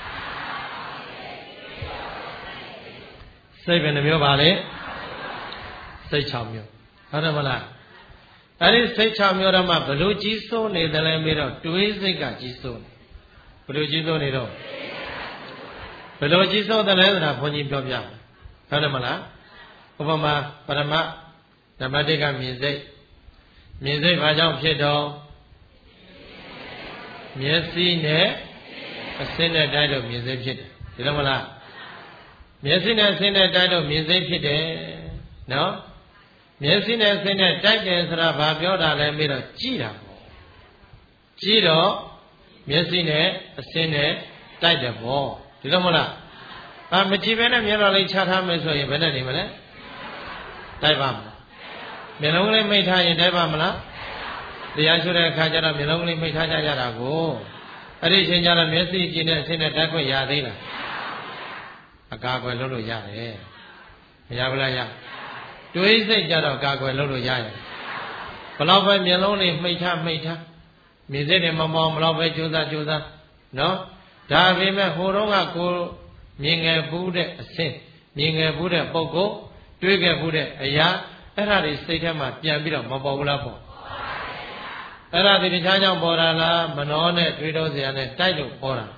စိတ်ဘယ်နှမျိုးပါလဲစိတ်၆မျိုးဟုတ်တယ်မလားအဲ့ဒီစိတ်၆မျိုးတော့မှဘလို့ကြီးစိုးနေတယ်လဲပြီးတော့တွေးစိတ်ကကြီးစိုးနေဘလို့ကြီးစိုးနေတော့ဘယ်လိုကြီးစိုးတယ်လဲဆိုတာဘုန်းကြီးပြောပြမယ်ဟုတ်တယ်မလားဥပမာပရမနံပါတ်၁ကမြင်စိတ်မြင်စိတ်ဘာကြောင့်ဖြစ်တော့မျက်စိနဲ့အစင်းနဲ့တိုက်လို့မြင်စိတ်ဖြစ်တယ်ဒီလိုမလားမျက်စိနဲ့အစင်းနဲ့တိုက်လို့မြင်စိတ်ဖြစ်တယ်နော်မျက်စိနဲ့အစင်းနဲ့တိုက်တယ်ဆိုတာဘာပြောတာလဲပြီးတော့ကြည့်တာပေါ့ကြည့်တော့မျက်စိနဲ့အစင်းနဲ့တိုက်တယ်ပေါ့ဒီလိုမလားအာမကြည့်ပဲနဲ့မျက်နှာလေးချထားမယ်ဆိုရင်ဘယ်နဲ့နေမလဲတိုက်ပါမလားမျက်လုံးလေးမိတ်ထားရင်တိုက်ပါမလားတရားရှုတဲ့အခါကျတော့မျက်လုံးလေးမိတ်ထားကြကြတာကိုအဲ့ဒီအချိန်ကျတော့မျက်စိကြည့်နဲ့ဆင်းနဲ့တိုက်ခွင့်ရသေးလားအကာအကွယ်လုပ်လို့ရတယ်မရဘူးလားရတွေးစိတ်ကြတော့အကာအကွယ်လုပ်လို့ရတယ်ဘလောက်ပဲမျက်လုံးလေးမိတ်ထားမိတ်ထားမြင်စိတ်တွေမပေါအောင်ဘလောက်ပဲကြိုးစားကြိုးစားနော်ဒါပေမဲ့ဟိုတော့ကကိုမြင်ငယ်ဘူးတဲ့အဆင့်မြင်ငယ်ဘူးတဲ့ပုဂ္ဂိုလ်တွေးခဲ့ဘူးတဲ့အရာအဲ့ဒါတွေစိတ်ထဲမှာပြန်ပြီးတော့မပေါ်ဘူးလားပေါ့အဲ့ဒါဒီတခြားကြောင့်ပေါ်တာလားမနှောနဲ့တွေးတော့စရာနဲ့တိုက်လို့ပေါ်တာ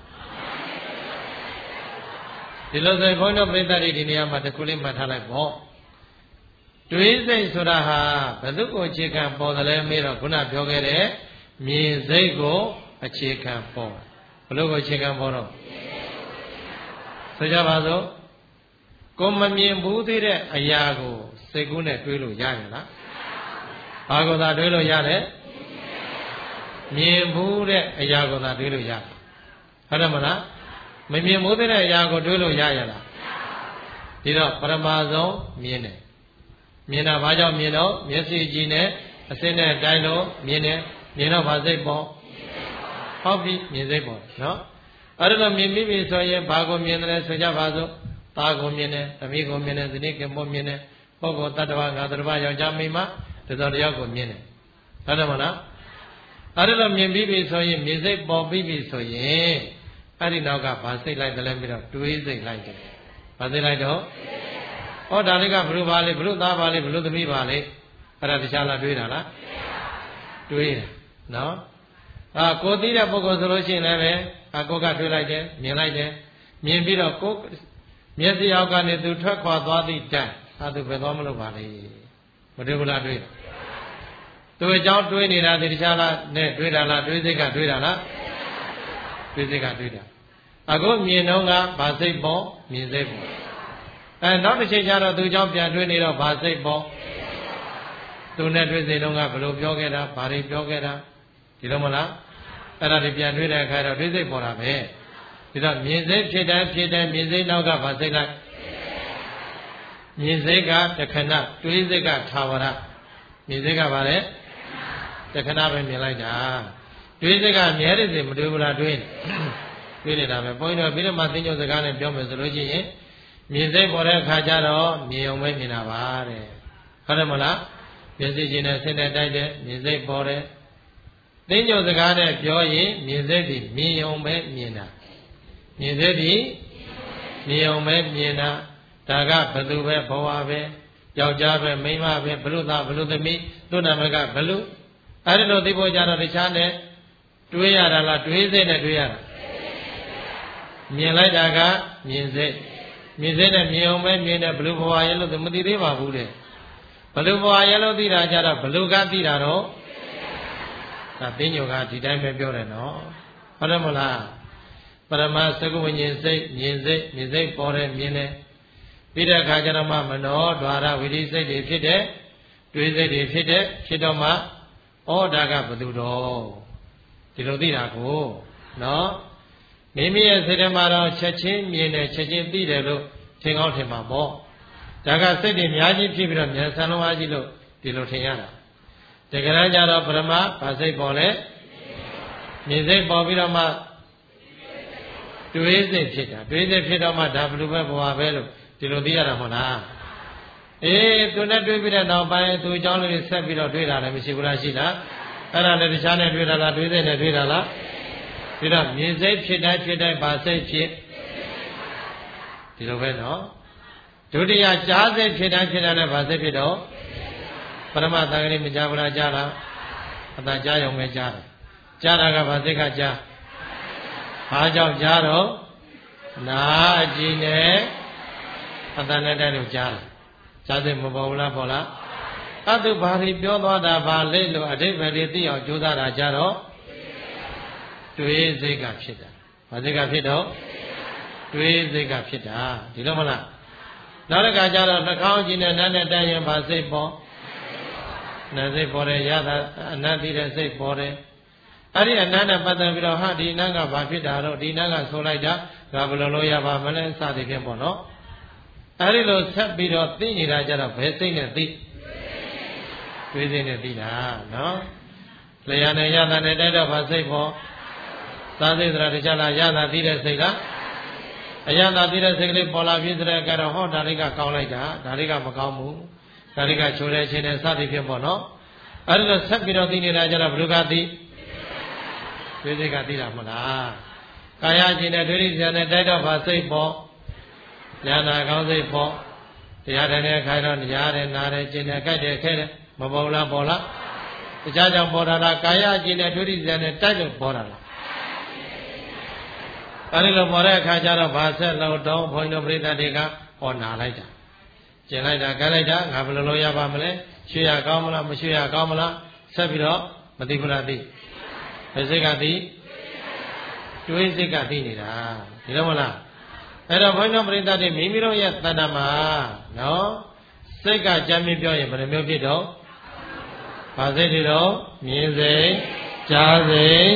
ဒီလိုဆိုဘုန်းတော်ပြိဿတွေဒီနေရာမှာတစ်ခုလေးမှတ်ထားလိုက်ပေါ့တွေးစိတ်ဆိုတာဟာဘယ်သူကိုအခြေခံပေါ်တယ်လဲမေးတော့ခုနပြောခဲ့တဲ့မြင်စိတ်ကိုအခြေခံပေါ်ဘယ်လိုကိုအခြေခံပေါ်တော့ဆိုကြပါစို့ကိုမမြင်ဘူးသေးတဲ့အရာကိုစိတ်ကူးနဲ့တွေးလို့ရရလားဘာကိုသာတွေးလို့ရတယ်မြင်ဘူးတဲ့အရာကိုသာတွေးလို့ရတယ်ဟုတ်တယ်မလားမမြင်ဘူးသေးတဲ့အရာကိုတွေးလို့ရရလားဒီတော့ပရမဆုံးမြင်တယ်မြင်တာဘာကြောင့်မြင်တော့မျက်စိကြည့်နဲ့အစင်းနဲ့တိုင်းလို့မြင်တယ်မြင်တော့ဘာစိတ်ပေါ်ဟုတ်ပြီမြင်စိတ်ပေါ်နော်အဲ့ဒါလို့မြင်ပြီးပြီဆိုရင်ဘာကိုမြင်တယ်ဆိုကြပါစို့သားကိုမြင်တယ်သမီးကိုမြင်တယ်ဇနီးကပေါ်မြင်တယ်ပုဂ္ဂိုလ်တ attva ငါတ attva ယောက်ျားမိန်းမတတော်တယောက်ကိုမြင်တယ်ဟုတ်တယ်မလားအဲ့ဒါလို့မြင်ပြီးပြီဆိုရင်မြင်စိတ်ပေါ်ပြီးပြီဆိုရင်အဲ့ဒီနောက်ကဘာစိတ်လိုက်တယ်လဲပြီးတော့တွေးစိတ်လိုက်တယ်ဘာစိတ်လိုက်တော့ဩဒါလေးကဘုရုပါလေဘုရုသားပါလေဘုရုသမီးပါလေအဲ့ဒါတခြားလားတွေးတာလားတွေးတယ်နော်အာကိုသိတဲ့ပုဂ္ဂိုလ်ဆိုလို့ရှိရင်လည်းပဲအကိုကတွေးလိုက်တယ်မြင်လိုက်တယ်မြင်ပြီးတော့ကိုမျက်စိအောက်ကနေသူထွက်ခွာသွားသည့်တိုင်အဲသူဘယ်သွားမလို့ပါလေမတွေးဘူးလားတွေးသူအကြောင်းတွေးနေတာဒီတခြားလားနဲ့တွေးတာလားတွေးစိတ်ကတွေးတာလားတွေးစိတ်ကတွေးတာအခုမြင်တော့ကဘာစိတ်ပေါ်မြင်စိတ်ပေါ်အဲနောက်တစ်ချိန်ကျတော့သူအကြောင်းပြန်တွေးနေတော့ဘာစိတ်ပေါ်သူနဲ့တွေးစိတ်တော့ကဘယ်လိုပြောခဲ့တာဘာတွေပြောခဲ့တာဒီလိုမလားအဲ့ဒါတွေပြန်တွေးတဲ့အခါတော့တွေးစိတ်ပေါ်တာပဲဒီတော့မြင်စိတ်ဖြစ်တယ်ဖြစ်တယ်မြင်စိတ်နောက်ကဘာစိတ်လိုက်မြင်စိတ်ကတခဏတွေးစိတ်ကသာဝရမြင်စိတ်ကဘာလဲတခဏပဲမြင်လိုက်တာတွေးစိတ်ကမြဲတဲ့စိတ်မတွေးဘူးလားတွေးတွေးနေတာပဲဘုန်းကြီးတို့ပြီးတော့မှသင်္ကြန်စကားနဲ့ပြောမယ်ဆိုလို့ရှိရင်မြင်စိတ်ပေါ်တဲ့အခါကျတော့မြင်ုံပဲမြင်တာပါတဲ့ဟုတ်တယ်မလားမျက်စိချင်းနဲ့ဆင်းတဲ့တိုက်တဲ့မြင်စိတ်ပေါ်တယ်သင်္ကြန်စကားနဲ့ပြောရင်မြင်စိတ်ဒီမြင်ုံပဲမြင်တာမြင်စိတ်ဒီမြင်ုံပဲမြင်တာဒါကဘယ်သူပဲဘဝပဲယောက်ျားပဲမိန်းမပဲဘလူသားဘလူသမီးသူ့နာမည်ကဘလူအဲ့ဒီလိုသိဖို့ကြတော့တခြားနဲ့တွေးရတာလားတွေးစိတ်နဲ့တွေးရတာမြင်လိုက်တာကမြင်စိတ်မြင်စိတ်နဲ့မြင်အောင်ပဲမြင်တယ်ဘလူဘဝရဲ့လို့မသိသေးပါဘူးတဲ့ဘလူဘဝရဲ့လို့သိတာကြတော့ဘလူကသိတာတော့ဒါသိညိုကဒီတိုင်းပဲပြောတယ်နော်ဟုတ်တယ်မလားပရမသကုဝိညာဉ်စိတ်မြင်စိတ်မြင်စိတ်ပေါ်တယ်မြင်တယ်ပြီးတဲ့အခါကျတော့မှမနောဒွါရဝိရိစိတ်တွေဖြစ်တဲ့တွေးစိတ်တွေဖြစ်တဲ့ဖြစ်တော့မှဩဒါကဘသူတော်ဒီလိုသိတာကိုနော်မိမိရဲ့စိတ်ထဲမှာတော့ချက်ချင်းမြင်တယ်ချက်ချင်းသိတယ်လို့ထင်ကောင်းထင်မှာပေါ့ဒါကစိတ်တွေအများကြီးဖြစ်ပြီးတော့ဉာဏ်ဆံလုံးအားကြီးလို့ဒီလိုထင်ရတာတကယ်ကြတော့ပရမဘာစိတ်ပေါ်လဲမြင်စိတ်ပေါ်ပြီးတော့မှတွေးစိတ်ဖြစ်တာတွေးစိတ်ဖြစ်တော့မှဒါဘလူပဲဘဝပဲလို့ဒီလိုသိရတာမဟုတ်လားအေးသူနဲ့တွေးပြီးတဲ့နောက်ပိုင်းသူအကြောင်းလေးဆက်ပြီးတော့တွေးတာလည်းမရှိဘူးလားရှိလားအဲ့ဒါလည်းတခြားနဲ့တွေးတာလားတွေးစိတ်နဲ့တွေးတာလားဒီတော့မြင်စိတ်ဖြစ်တိုင်းဖြစ်တိုင်းဘာစိတ်ဖြစ်ဒီလိုပဲနော်ဒုတိယကြားစိတ်ဖြစ်တိုင်းဖြစ်တိုင်းလည်းဘာစိတ်ဖြစ်တော့ပရမသံဃာမကြားဘူးလားကြားလားအတန်ကြားရုံပဲကြားတယ်ကြားတာကဘာစိတ်ကကြားဘာကြောင့်ကြားတော့နာအကြည့်နဲ့အတန်နဲ့တိုက်လို့ကြားတယ်ကြားစိတ်မပေါ်ဘူးလားပေါ်လားအတုဘာတွေပြောသွားတာဘာလဲလို့အဓိပ္ပာယ်တွေသိအောင်ကြိုးစားတာကြတော့တွေးစိတ်ကဖြစ်တာဘာစိတ်ကဖြစ်တော့တွေးစိတ်ကဖြစ်တာဒီလိုမလားနောက်တစ်ခါကျတော့နှာခေါင်းကြည့်နဲ့နားနဲ့တိုက်ရင်ဘာစိတ်ပေါ်နာစိတ်ပေါ်တယ်ရတာအနတ်သိတဲ့စိတ်ပေါ်တယ်အဲ့ဒီအနန္တပတ်သက်ပြီးတော့ဟာဒီနန်းကဘာဖြစ်တာတော့ဒီနန်းကဆိုလိုက်တာငါဘယ်လိုလုပ်ရပါမလဲစသည်ဖြင့်ပေါ့နော်အဲ့ဒီလိုဆက်ပြီးတော့သိနေတာကြတော့ဘယ်စိတ်နဲ့သိတွေးစိတ်နဲ့သိတာနော်လျာနဲ့ရတာနဲ့တိုက်တော့ဘာစိတ်ပေါ့သာသိသလားတခြားလားရတာသိတဲ့စိတ်လားအရသာသိတဲ့စိတ်ကလေးပေါ်လာပြီးတဲ့ကတော့ဟောဒါတွေကကောင်းလိုက်တာဒါတွေကမကောင်းဘူးဒါတွေကချိုးတဲ့ချင်းနဲ့စသည်ဖြင့်ပေါ့နော်အဲ့ဒီလိုဆက်ပြီးတော့သိနေတာကြတော့ဘယ်လိုကသိတွေးစိတ်ကသိတာမဟုတ်လားကာယချင်းနဲ့ဒွိရိဇာနဲ့တိုက်တော့ဘာစိတ်ပေါ့ညာနာကောင်းစိတ်ပေါ့တရားတယ်နဲ့ခိုင်းတော့ညာတယ်နာတယ်ကျင်တယ်ကြိုက်တယ်ခဲတယ်မပေါ်လားပေါ်လားတခြားကြောင့်ပေါ်တာလားကာယချင်းနဲ့ဒွိရိဇာနဲ့တိုက်လို့ပေါ်တာလားအဲဒီလိုပေါ်တဲ့အခါကျတော့ဘာဆက်လို့တော့ဘုန်းကြီးတို့ပြိဿတွေကဟောနာလိုက်တာကျင်လိုက်တာကြိုက်လိုက်တာငါဘယ်လိုလုပ်ရပါမလဲရွှေရကောင်းမလားမရွှေရကောင်းမလားဆက်ပြီးတော့မသိဘူးလားသိဘယ်စိတ်ကသိတွေးစိတ်ကသိနေတာဒီလိုမလားအဲ့တော့ဘုန်းကြီးတို့ပြိဿတွေမိမိတို့ရဲ့တဏ္ဍာမှာနော်စိတ်ကကြမ်းမြပြောရင်ဘယ်လိုမျိုးဖြစ်တော့ဘာစိတ်တွေတော့မြင်စိတ်ကြားစိတ်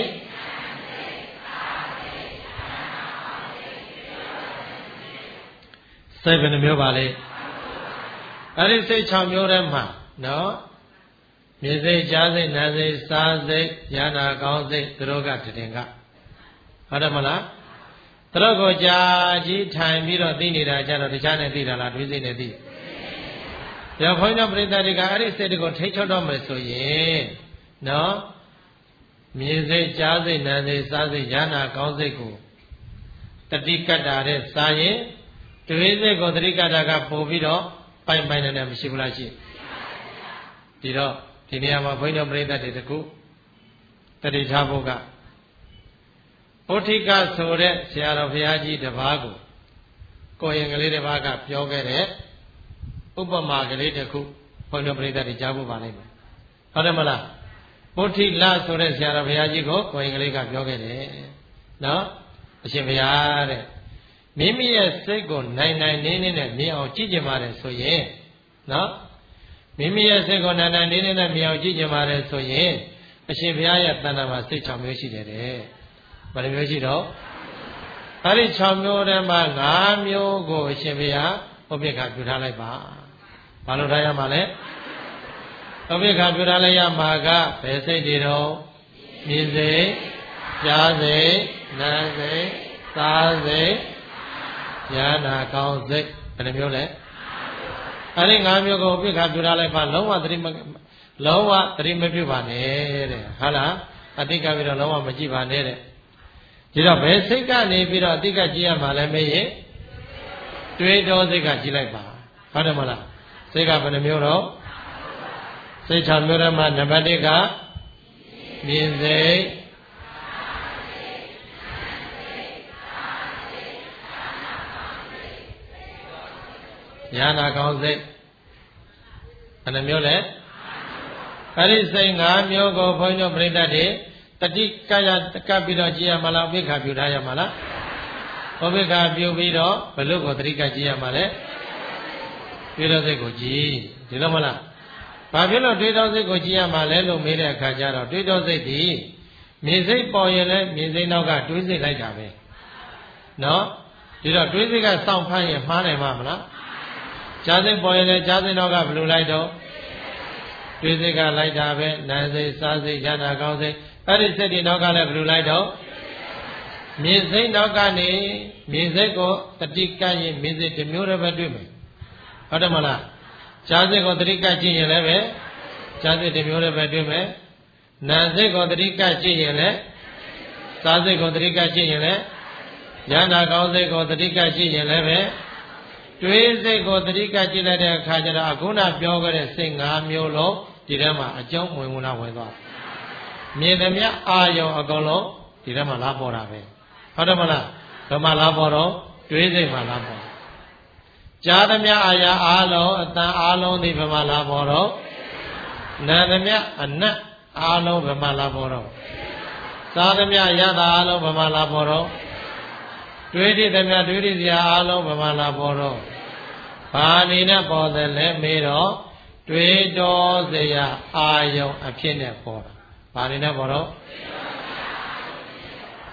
စိတ်ဘယ်နှမျိုးပါလဲအဲ့ဒီစိတ်၆မျိုးထဲမှာနော်မြင်စိတ်ကြားစိတ်နားစိတ်စားစိတ်ဉာဏ်ကောင်းစိတ်သူတို့ကတည်င်ကဟုတ်တယ်မလားသူတို့ကိုကြာကြီးထိုင်ပြီးတော့သိနေတာကြတော့တခြားနဲ့သိတာလားတွေးစိတ်နဲ့သိတယ်ဘုန်းကြီးတို့ပြိဿတွေကအဲ့ဒီစိတ်တွေကိုထိချုပ်တော့မယ်ဆိုရင်နော်မြင်စိတ်ကြားစိတ်နားစိတ်စားစိတ်ဉာဏ်ကောင်းစိတ်ကိုတတိကတ္တာတဲ့စားရင်တွေးစိတ်ကိုတတိကတ္တာကပို့ပြီးတော့ပိုင်ပိုင်နေတယ်မရှိဘူးလားရှိဒီတော့ဒီနေရာမှာဘုန်းကြီးတို့ပြိဿတွေတကူတတိထားဖို့ကဩထိကဆိုတဲ့ဆရာတော်ဘုရားကြီးတစ်ပါးကိုကိုရင်ကလေးတစ်ပါးကပြောခဲ့တဲ့ဥပမာကလေးတစ်ခုဘုန်းကြီးတို့ပြိဿတွေကြားဖို့ပါလိမ့်မယ်ဟုတ်တယ်မလားဩထိလဆိုတဲ့ဆရာတော်ဘုရားကြီးကိုကိုရင်ကလေးကပြောခဲ့တယ်နော်အရှင်ဘုရားတဲ့မိမိရဲ့စိတ်ကိုနိုင်နိုင်နေနေနဲ့မြင်အောင်ကြည့်ကြပါတယ်ဆိုရင်နော်မိမိရဲ့စိတ်ကိုနိုင်နိုင်နေနေနဲ့မြင်အောင်ကြည့်ကြပါတယ်ဆိုရင်အရှင်ဘုရားရဲ့တဏ္ဍာမှာစိတ်၆မျိုးရှိတယ်တဲ့ဘယ်လိုမျိုးရှိတော့အဲ့ဒီ၆မျိုးထဲမှာ၅မျိုးကိုအရှင်ဘုရားဥပိ္ပခာပြုထားလိုက်ပါဘာလို့ထားရမှာလဲဥပိ္ပခာပြုထားလိုက်ရမှာကဘယ်စိတ်တွေတော့မြင်စိတ်ကြားစိတ်နားစိတ်စားစိတ်ဉာဏ်ကောင်းစိတ်ဘယ်နှမျိုးလဲအဲ့ဒီ၅မျိုးကိုဥပိ္ပခာပြုထားလိုက်ပါလုံးဝသတိမလုံးဝသတိမပြုပါနဲ့တဲ့ဟုတ်လားအတိတ်ကပြီးတော့လုံးဝမကြည့်ပါနဲ့တဲ့ဒီတော့ဘယ်စိတ်ကနေပြီးတော့အတိတ်ကကြည့်ရမှာလဲမေးရင်တွေးတော်စိတ်ကကြည့်လိုက်ပါဟုတ်တယ်မလားစိတ်ကဘယ်နှမျိုးတော့စိတ်၆မျိုးထဲမှာနံပါတ်၁ကမြင်စိတ်ဉာဏ်ကောင်းစိတ်ဘယ်နှမျိုးလဲအဲ့ဒီစိတ်၅မျိုးကိုဘုန်းကြီးတို့ပြိဿတွေတတိကရကပ်ပြီးတော့ကြည့်ရမှာလားဥပိ္ပခာပြုထားရမှာလားဥပိ္ပခာပြုပြီးတော့ဘယ်လိုကိုတတိကကြည့်ရမှာလဲတွေးတော်စိတ်ကိုကြည့်ဒီလိုမလားဘာဖြစ်လို့တွေးတော်စိတ်ကိုကြည့်ရမှာလဲလို့မေးတဲ့အခါကျတော့တွေးတော်စိတ်ဒီမြင်စိတ်ပေါ်ရင်လည်းမြင်စိတ်နောက်ကတွေးစိတ်လိုက်တာပဲနော်ဒီတော့တွေးစိတ်ကစောင့်ဖမ်းရင်မှားနိုင်မှာမလားကြားစိတ်ပေါ်ရင်လည်းကြားစိတ်နောက်ကဘယ်လိုလိုက်တော့တွေးစိတ်ကလိုက်တာပဲနားစိတ်စားစိတ်ဉာဏ်ကောင်းစိတ်အဲ့ဒီစိတ်တွေနောက်ကလည်းဘယ်လိုလိုက်တော့မြင်စိတ်နောက်ကနေမြင်စိတ်ကိုတတိကပ်ရင်မြင်စိတ်တစ်မျိုးတည်းပဲတွေ့မယ်ဟုတ်တယ်မလားကြားစိတ်ကိုတတိကပ်ကြည့်ရင်လည်းပဲကြားစိတ်တစ်မျိုးတည်းပဲတွေ့မယ်နားစိတ်ကိုတတိကပ်ကြည့်ရင်လည်းစားစိတ်ကိုတတိကပ်ကြည့်ရင်လည်းဉာဏ်ကောင်းစိတ်ကိုတတိကပ်ကြည့်ရင်လည်းပဲတွေးစိတ်ကိုတတိကပ်ကြည့်လိုက်တဲ့အခါကျတော့အခုနပြောခဲ့တဲ့စိတ်၅မျိုးလုံးဒီထဲမှာအကျုံးဝင်ဝင်လာဝင်သွားမြင်သမျှအာယုံအကုန်လုံးဒီထဲမှာလာပေါ်တာပဲဟုတ်တယ်မလားဘယ်မှာလာပေါ်တော့တွေးစိတ်မှာလာပေါ်ကြားသမျှအာရအားလုံးအတန်အားလုံးဒီဘယ်မှာလာပေါ်တော့နာသမျှအနတ်အားလုံးဘယ်မှာလာပေါ်တော့စားသမျှရတာအားလုံးဘယ်မှာလာပေါ်တော့တွေးတိသမျှတွေးတိစရာအားလုံးဘယ်မှာလာပေါ်တော့ဘာအနေနဲ့ပေါ်တယ်လဲမေးတော့တွေးတော်စရာအာယုံအဖြစ်နဲ့ပေါ်တာဘာအနေနဲ့ပေါ်တော့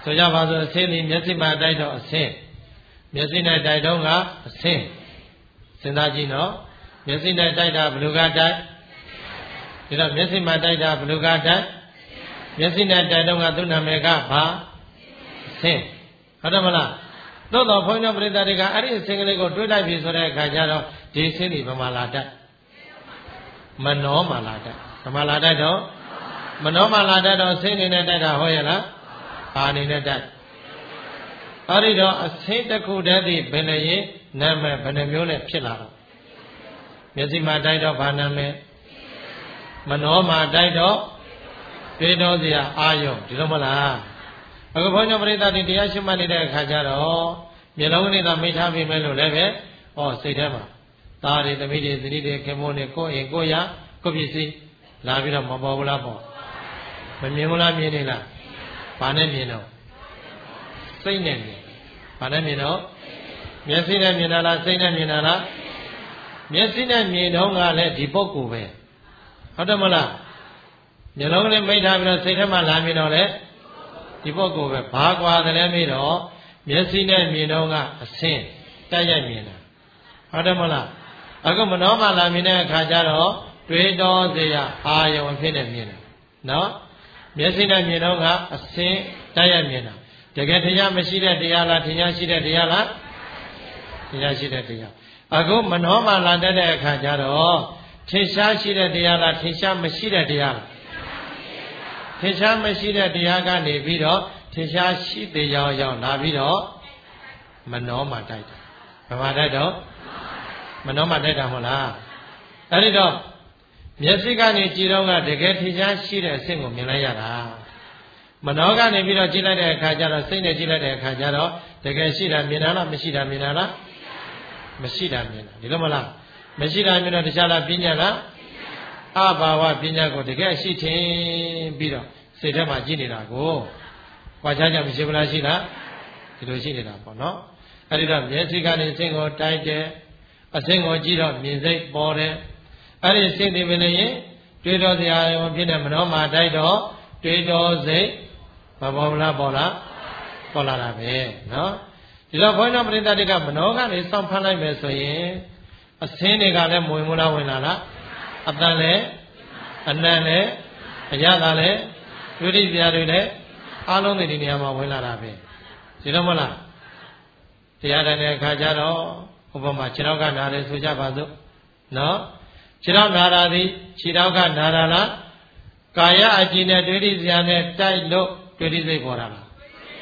ဆိုကြပါစို့အစင်းဒီမျက်စိမှာတိုက်တော့အစင်းမျက်စိနဲ့တိုက်တော့ကအစင်းစဉ်းစားကြည့်နော်မျက်စိနဲ့တိုက်တာဘယ်လိုကတိုက်ဒီတော့မျက်စိမှာတိုက်တာဘယ်လိုကတိုက်မျက်စိနဲ့တိုက်တော့ကသူ့နာမည်ကဘာအစင်းဟုတ်တယ်မလားသို့တော်ဘုန်းကြီးပရိသတ်တွေကအဲ့ဒီအစင်းကလေးကိုတွေးလိုက်ပြီဆိုတဲ့အခါကျတော့ဒီအစင်းဒီဗမာလာတိုက်မနောမာလာတိုက်ဗမာလာတိုက်တော့မနောမာလာတိုက်တော့အစင်းနေနဲ့တိုက်တာဟောရလားဘာအနေနဲ့တိုက်အဲ့ဒီတော့အစင်းတစ်ခုတည်းဒီဘယ်နှရင်နာမည်ဘယ်နှမျိုးနဲ့ဖြစ်လာတော့မျက်စိမှာတိုက်တော့ဘာနာမည်မနောမှာတိုက်တော့တွေးတော့စရာအာယုံဒီလိုမလားအခုဘုန်းကြီးပရိသတ်တွေတရားရှိမှတ်နေတဲ့အခါကျတော့မျက်လုံးနဲ့သာမိထားပြီမဲ့လို့လည်းပဲဩစိတ်ထဲမှာသားတွေသမီးတွေသတိတွေခင်မုန်းတွေကိုယ့်အိမ်ကိုယ့်ရကိုယ့်ပစ္စည်းလာပြီးတော့မပေါ်ဘူးလားပေါ့မမြင်ဘူးလားမြင်နေလားဘာနဲ့မြင်တော့စိတ်နဲ့မြင်ဘာနဲ့မြင်တော့မျက်စိနဲ့မြင်တာလားစိတ်နဲ့မြင်တာလားမျက်စိနဲ့မြင်တော့ကလည်းဒီပုဂ္ဂိုလ်ပဲဟုတ်တယ်မလားမျက်လုံးနဲ့မိတ်ထားပြီးတော့စိတ်ထဲမှာလာမြင်တော့လေဒီပုဂ္ဂိုလ်ပဲဘာကွာတယ်လဲမေးတော့မျက်စိနဲ့မြင်တော့ကအဆင်းတက်ရိုက်မြင်တာဟုတ်တယ်မလားအခုမနှောမှလာမြင်တဲ့အခါကျတော့တွေးတော်စရာအာယုံအဖြစ်နဲ့မြင်တယ်နော်မျက်စိနဲ့မြင်တော့ကအဆင်းတက်ရိုက်မြင်တာတကယ်တရားမရှိတဲ့တရားလားတရားရှိတဲ့တရားလားတရားရှိတဲ့တရားအခုမနှောမှလာတတ်တဲ့အခါကျတော့ထင်ရှားရှိတဲ့တရားလားထင်ရှားမရှိတဲ့တရားလားထင်ရှားမရှိတဲ့တရားကနေပြီးတော့ထင်ရှားရှိတဲ့ရောက်ရောက်လာပြီးတော့မနှောမှတိုက်တာဘာမှတိုက်တော့မနှောမှတိုက်တာမဟုတ်လားအဲ့ဒီတော့မျက်စိကနေကြည့်တော့ကတကယ်ထင်ရှားရှိတဲ့အဆင့်ကိုမြင်လိုက်ရတာမနှောကနေပြီးတော့ကြည့်လိုက်တဲ့အခါကျတော့စိတ်နဲ့ကြည့်လိုက်တဲ့အခါကျတော့တကယ်ရှိတာမြင်တာလားမရှိတာမြင်တာလားမရှိတာမြင်တာဒီလိုမလားမရှိတာမြင်တော့တခြားလားပညာလားအဘာဝပညာကိုတကယ်ရှိထင်ပြီးတော့စိတ်ထဲမှာကြည့်နေတာကိုကြွားချကြမရှိဘူးလားရှိလားဒီလိုရှိနေတာပေါ့နော်အဲ့ဒီတော့မျက်စိကနေစိတ်ကိုတိုက်တယ်အစိတ်ကိုကြည့်တော့မြင်စိတ်ပေါ်တယ်အဲ့ဒီစိတ်ဒီမနေရင်တွေးတော်စရာရောဖြစ်တဲ့မနောမှာတိုက်တော့တွေးတော်စိတ်မပေါ်ဘူးလားပေါ်လားပေါ်လာတာပဲနော်ဒီတော့ဘုန်းတော်ပရိသတ်တွေကမနောကနေစောင့်ဖမ်းလိုက်မယ်ဆိုရင်အစင်းတွေကလည်းဝင်မလားဝင်လာလားအတန်လည်းအနံလည်းအရသာလည်းဒုတိယတွေလည်းအားလုံးဒီနေရာမှာဝင်လာတာပဲဒီတော့မလားတရားတဲ့အခါကျတော့ဥပမာခြေထောက်ကနာတယ်ဆိုကြပါစို့နော်ခြေထောက်နာတာဒီခြေထောက်ကနာတာလားကာယအကြည်နဲ့ဒုတိယနဲ့တိုက်လို့ဒုတိယစိတ်ပေါ်တာလား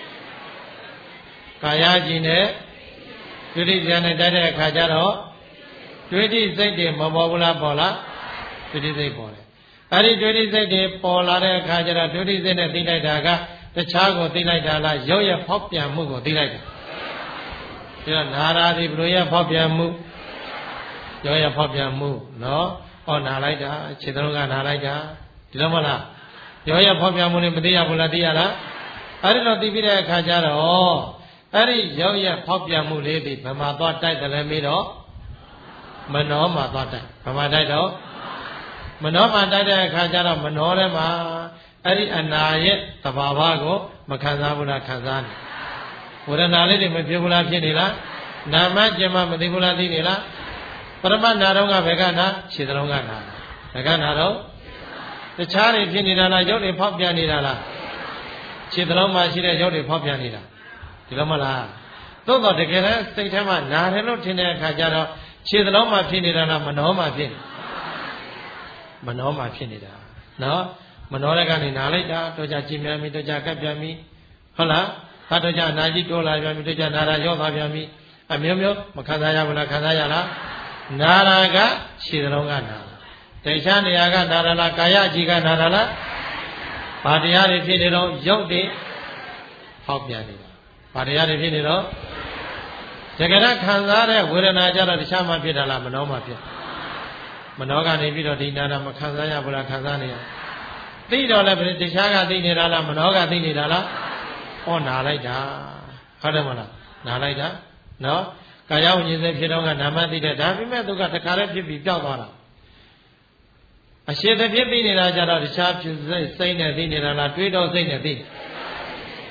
ကာယအကြည်နဲ့ဒုတိယနဲ့တိုက်တဲ့အခါကျတော့ဒွိတိစိတ်တွေမပေါ်ဘူးလားပေါ်လားဒွိတိစိတ်ပေါ်တယ်အဲ့ဒီဒွိတိစိတ်တွေပေါ်လာတဲ့အခါကျတော့ဒွိတိစိတ်နဲ့သိလိုက်တာကတခြားကိုသိလိုက်တာလားရုပ်ရဖောက်ပြန်မှုကိုသိလိုက်တာဒါတော့နာရာဒီဘလို့ရဖောက်ပြန်မှုရုပ်ရဖောက်ပြန်မှုနော်ဟောနာလိုက်တာခြေသလုံးကနာလိုက်တာဒီလိုမလားရုပ်ရဖောက်ပြန်မှုနဲ့မသိရဘူးလားသိရလားအဲ့ဒီတော့သိပြီးတဲ့အခါကျတော့အဲ့ဒီရုပ်ရဖောက်ပြန်မှုလေးဒီဘယ်မှာသွားတိုက်တယ်လဲမေးတော့မနောမှာသွားတိုက်ဗမာတိုက်တော့မနောမှာတိုက်တဲ့အခါကျတော့မနောထဲမှာအဲ့ဒီအနာရဲ့သဘာဝကိုမခံစားဘူးလားခံစားနေဝေဒနာလေးတွေမဖြစ်ဘူးလားဖြစ်နေလားနာမကျင်မမသိဘူးလားသိနေလားပရမတ်နာတော့ကဘယ်ကနာခြေသလုံးကနာဘယ်ကနာတော့တခြားတွေဖြစ်နေတာလားရုပ်တွေဖောက်ပြန်နေတာလားခြေသလုံးမှာရှိတဲ့ရုပ်တွေဖောက်ပြန်နေတာဒီလိုမလားသို့တော့တကယ်လည်းစိတ်ထဲမှာနာတယ်လို့ထင်တဲ့အခါကျတော့ခြေသလုံးမှာဖြစ်နေတာလားမနှောမှာဖြစ်မနှောမှာဖြစ်နေတာနော်မနှောတဲ့ကနေနာလိုက်တာတော့ကြကြည်မြန်ပြီတော့ကြကပ်ပြန်ပြီဟုတ်လားဟာတော့ကြနာကြီးတိုးလာပြန်ပြီတော့ကြနာတာရောက်သွားပြန်ပြီအမျိုးမျိုးမခံစားရဘူးလားခံစားရလားနာတာကခြေသလုံးကနာတရားနေရာကနာတာလားကာယအကြည်ကနာတာလားဘာတရားတွေဖြစ်နေတော့ရုပ်တွေဖောက်ပြန်နေတာဘာတရားတွေဖြစ်နေတော့တကယ်တော့ခံစားတဲ့ဝေဒနာကြတော့တခြားမှဖြစ်တာလားမနှောမှဖြစ်မနှောကနေပြီးတော့ဒီနာတာမခံစားရဘူးလားခံစားနေရသိတော့လည်းတခြားကသိနေတာလားမနှောကသိနေတာလားဟောနာလိုက်တာဟုတ်တယ်မလားနာလိုက်တာနော်ကာယဝိညာဉ်စိတ်ဖြစ်တော့ကနာမသိတဲ့ဒါပေမဲ့သူကတခါတည်းဖြစ်ပြီးပျောက်သွားတာအရှိတဖြစ်ပြီးနေတာကြတော့တခြားဖြစ်စိတ်စိတ်နဲ့သိနေတာလားတွေးတော့စိတ်နဲ့သိ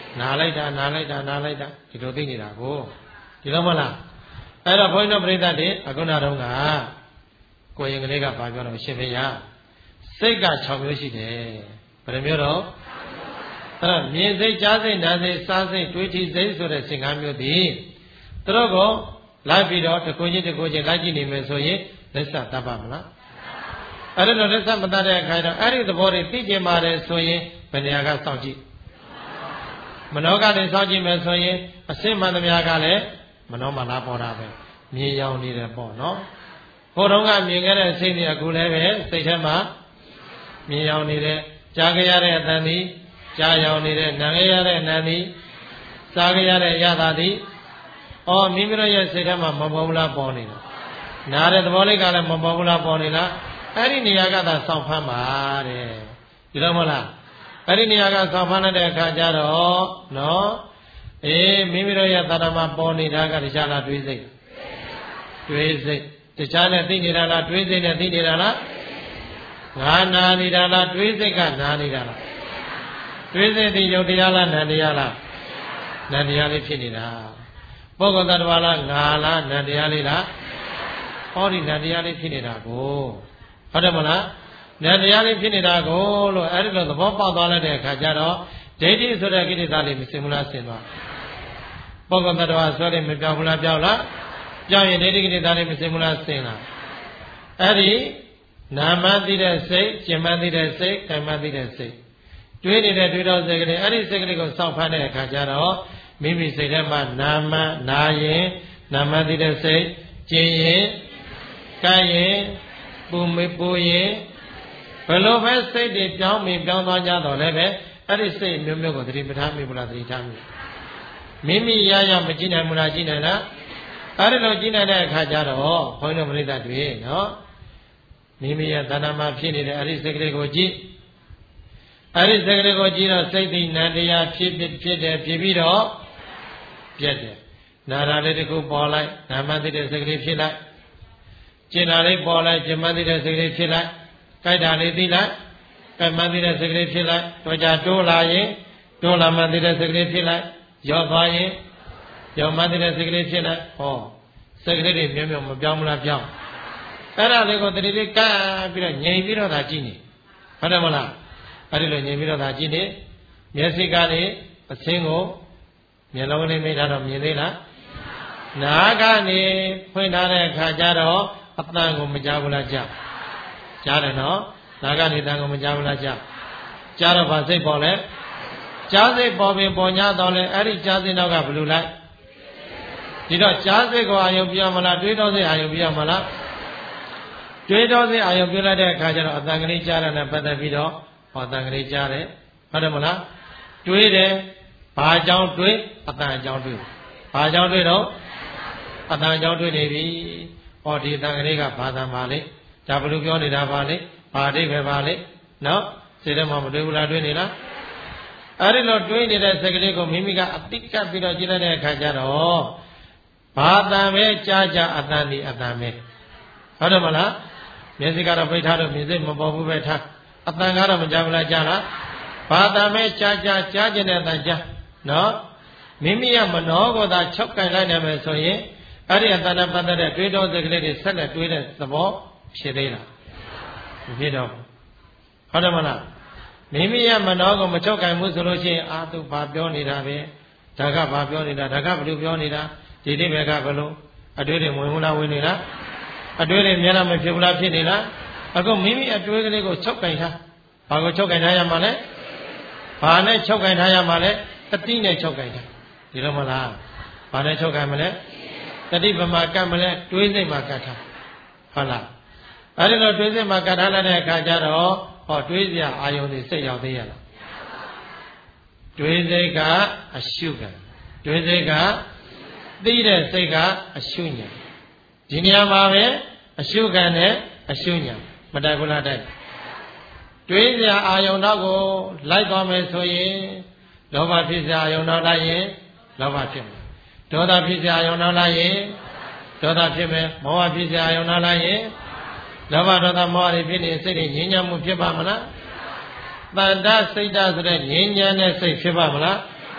နာလိုက်တာနာလိုက်တာနာလိုက်တာဒီလိုသိနေတာကိုဒီလိုမလားအဲ့တော့ဘုန်းကြီးတို့ပြိဿတွေအခုနတော့ကကိုရင်ကလေးကဘာပြောတော့ရှင်ဖေရစိတ်က၆မျိုးရှိတယ်ဘယ်နှမျိုးတော့အဲ့တော့မြင်စိတ်ကြားစိတ်နားစိတ်စားစိတ်တွေးထိစိတ်ဆိုတဲ့စိတ်၅မျိုးဒီသူတို့ကိုလိုက်ပြီးတော့တကူချင်းတကူချင်းလိုက်ကြည့်နေမယ်ဆိုရင်လက်ဆက်တတ်ပါမလားအဲ့ဒါတော့လက်ဆက်မတတ်တဲ့အခါကျတော့အဲ့ဒီသဘောတွေသိကျင်ပါတယ်ဆိုရင်ဘယ်နေရာကစောင့်ကြည့်မနောကနေစောင့်ကြည့်မယ်ဆိုရင်အစင်မှန်သမျှကလည်းမနောမှလားပေါ်တာပဲမြင်ရောင်နေတယ်ပေါ့နော်ဟိုတုန်းကမြင်ခဲ့တဲ့စိတ်တွေအခုလည်းပဲစိတ်ထဲမှာမြင်ရောင်နေတဲ့ကြားကြရတဲ့အတန်ဒီကြားရောင်နေတဲ့နားကြရတဲ့အနံဒီစားကြရတဲ့အရသာဒီအော်မိမိတို့ရဲ့စိတ်ထဲမှာမပေါ်ဘူးလားပေါ်နေတာနားတဲ့သဘောလေးကလည်းမပေါ်ဘူးလားပေါ်နေလားအဲ့ဒီနေရာကသာစောင့်ဖမ်းပါတဲ့ဒီလိုမဟုတ်လားအဲ့ဒီနေရာကစောင့်ဖမ်းတဲ့အခါကျတော့နော်အေးမိမိတို့ရဲ့သာရမပေါ်နေတာကတခြားလားတွေးစိတ်တွေးစိတ်တခြားနဲ့သိနေတာလားတွေးစိတ်နဲ့သိနေတာလားငါနာနေတာလားတွေးစိတ်ကနာနေတာလားတွေးစိတ်ဒီယုတ်တရားလားနာတရားလားနာတရားလေးဖြစ်နေတာပုဂ္ဂိုလ်သတ္တဝါလားငါလားနာတရားလေးလားဟောဒီနာတရားလေးဖြစ်နေတာကိုဟုတ်တယ်မလားနာတရားလေးဖြစ်နေတာကိုလို့အဲ့ဒီလိုသဘောပေါက်သွားလိုက်တဲ့အခါကျတော့ဒိဋ္ဌိဆိုတဲ့ကိလေသာလေးမစင်ဘူးလားစင်သွားပုဂ္ဂိုလ်သတ္တဝါဆွဲတယ်မပြောင်းဘူးလားပြောင်းလားပြောင်းရင်ဒိဋ္ဌိကိလေသာလေးမစင်ဘူးလားစင်လားအဲ့ဒီနာမသိတဲ့စိတ်ကျင်မှသိတဲ့စိတ်ခံမှသိတဲ့စိတ်တွေးနေတဲ့တွေးတော့စိတ်ကလေးအဲ့ဒီစိတ်ကလေးကိုစောင့်ဖမ်းတဲ့အခါကျတော့မိမိစိတ်ထဲမှာနာမနာရင်နာမသိတဲ့စိတ်ကျင်ရင်ကိုင်းရင်ပူမေပူရင်ဘယ်လိုပဲစိတ်တွေပြောင်းမိပြောင်းသွားကြတော့လည်းပဲအဲ့ဒီစိတ်မျိုးမျိုးကိုသတိပဋ္ဌာန်မိဘူးလားသတိထားမိမိမိရရမကြည့်နိုင်ဘူးလားကြည့်နိုင်လားအဲ့ဒီလိုကြည့်နိုင်တဲ့အခါကျတော့ဘုန်းကြီးတို့ပြိဿတွေနော်မိမိရဲ့တဏ္ဍာမှာဖြစ်နေတဲ့အဲ့ဒီစိတ်ကလေးကိုကြည့်အဲ့ဒီစိတ်ကလေးကိုကြည့်တော့စိတ်သိနန္တရားဖြစ်ဖြစ်ဖြစ်တယ်ဖြစ်ပြီးတော့ပြတ်တယ်နာရာလေးတစ်ခုပေါ်လိုက်နာမသိတဲ့စိတ်ကလေးဖြစ်လိုက်ကျင်တာလေးပေါ်လိုက်ကျင်မသိတဲ့စိတ်ကလေးဖြစ်လိုက်ကြိုက်တာလေးသိလိုက်ကြိုက်မှသိတဲ့စိတ်ကလေးဖြစ်လိုက်တော့ကြတိုးလာရင်တိုးလာမှသိတဲ့စိတ်ကလေးဖြစ်လိုက်ရောသွားရင်ရောမှသိတဲ့စိတ်ကလေးဖြစ်လိုက်ဟောစိတ်ကလေးတွေမြဲမြဲမပြောင်းမလားပြောင်းအဲ့ဒါလေးကိုတတိလေးကပ်ပြီးတော့ငြိမ်ပြီးတော့သာကြည့်နေဟုတ်တယ်မလားအဲ့ဒီလိုငြိမ်ပြီးတော့သာကြည့်နေမျက်စိကလည်းအစင်းကိုမျက်လုံးလေးမိထားတော့မြင်သေးလားနားကနေဖွင့်ထားတဲ့အခါကျတော့အတန်ကိုမကြားဘူးလားကြားကြားတယ်နော်နားကနေတန်ကိုမကြားဘူးလားကြားကြားတော့ဗာစိတ်ပေါ်လဲကြားစိတ်ပေါ်ပင်ပေါ်냐တော့လဲအဲ့ဒီကြားစိတ်နောက်ကဘယ်လိုလိုက်ဒီတော့ကြားစိတ်ကိုအာယုံပြမလားတွေးတော့စိတ်အာယုံပြမလားတွေးတော့စိတ်အာယုံပြလိုက်တဲ့အခါကျတော့အတန်ကလေးကြားတယ်နဲ့ပတ်သက်ပြီးတော့ဟောအတန်ကလေးကြားတယ်ဟုတ်တယ်မလားတွေးတယ်ဘာကြောင့်တွေးအတန်အကြောင်းတွေးဘာကြောင့်တွေးတော့အတန်အကြောင်းတွေးနေပြီဟောဒီအတန်ကလေးကဘာသာပါလေဒါဘယ်လိုပြောနေတာပါလေဘာအိပဲပါလေနော်စိတ်ထဲမှာမတွေးဘူးလားတွေးနေလားအဲ့ဒီလိုတွေးနေတဲ့စိတ်ကလေးကိုမိမိကအတိကပ်ပြီးတော့ကြည့်လိုက်တဲ့အခါကျတော့ဘာတန်ပဲကြားကြအတန်ဒီအတန်ပဲဟုတ်တယ်မလားမျက်စိကတော့ပိတ်ထားတော့မြင်စိတ်မပေါ်ဘူးပဲထားအတန်ကတော့မကြားဘူးလားကြားလားဘာတန်ပဲကြားကြားကြားကျင်တဲ့အတန်ကြားနော်မိမိရဲ့မနောကိုသာချုပ်ကန်လိုက်နိုင်မယ်ဆိုရင်အဲ့ဒီအတန်နဲ့ပတ်သက်တဲ့တွေးတောစိတ်ကလေးတွေဆက်လက်တွေးတဲ့သဘောဖြစ်သေးလားမဖြစ်တော့ဟုတ်တယ်မလားမိမိရဲ့မနောကိုမချုပ်ကန်ဘူးဆိုလို့ရှိရင်အာသူဘာပြောနေတာပဲဒါကဘာပြောနေတာဒါကဘယ်လိုပြောနေတာဒီတိဘက်ကဘယ်လိုအတွေးတွေဝင်ဘူးလားဝင်နေလားအတွေးတွေမျက်နှာမဖြစ်ဘူးလားဖြစ်နေလားအခုမိမိအတွေးကလေးကိုချုပ်ကန်ထားဘာကိုချုပ်ကန်ထားရမှာလဲဘာနဲ့ချုပ်ကန်ထားရမှာလဲတတိနဲ့ချုပ်ကန်ထားဒီလိုမလားဘာနဲ့ချုပ်ကန်မလဲတတိပမာကတ်မလဲတွေးစိတ်မှာကတ်ထားဟုတ်လားအဲ့ဒီလိုတွေးစိတ်မှာကတ်ထားလိုက်တဲ့အခါကျတော့ဟောတွေးစရာအာယုန်တွေစိတ်ရောက်သေးရလားတွေးစိတ်ကအရှုခံတွေးစိတ်ကသိတဲ့စိတ်ကအရှုညာဒီနေရာမှာပဲအရှုခံနဲ့အရှုညာမတိုက်ဘူးလားတိုက်တွေးစရာအာယုန်တော့ကိုလိုက်သွားမယ်ဆိုရင်လောဘဖြစ်စရာအာယုန်တော့လိုက်ရင်လောဘဖြစ်မယ်ဒေါသဖြစ်စရာအာယုန်တော့လိုက်ရင်ဒေါသဖြစ်မယ်မောဟဖြစ်စရာအာယုန်တော့လိုက်ရင်လောဘဒေါသမောဟတွေဖြစ်နေစိတ်တွေငြိမ်းချမ်းမှုဖြစ်ပါမလားတဏ္ဍစိတ်ဓာတ်ဆိုတဲ့ငြိမ်းချမ်းတဲ့စိတ်ဖြစ်ပါမလား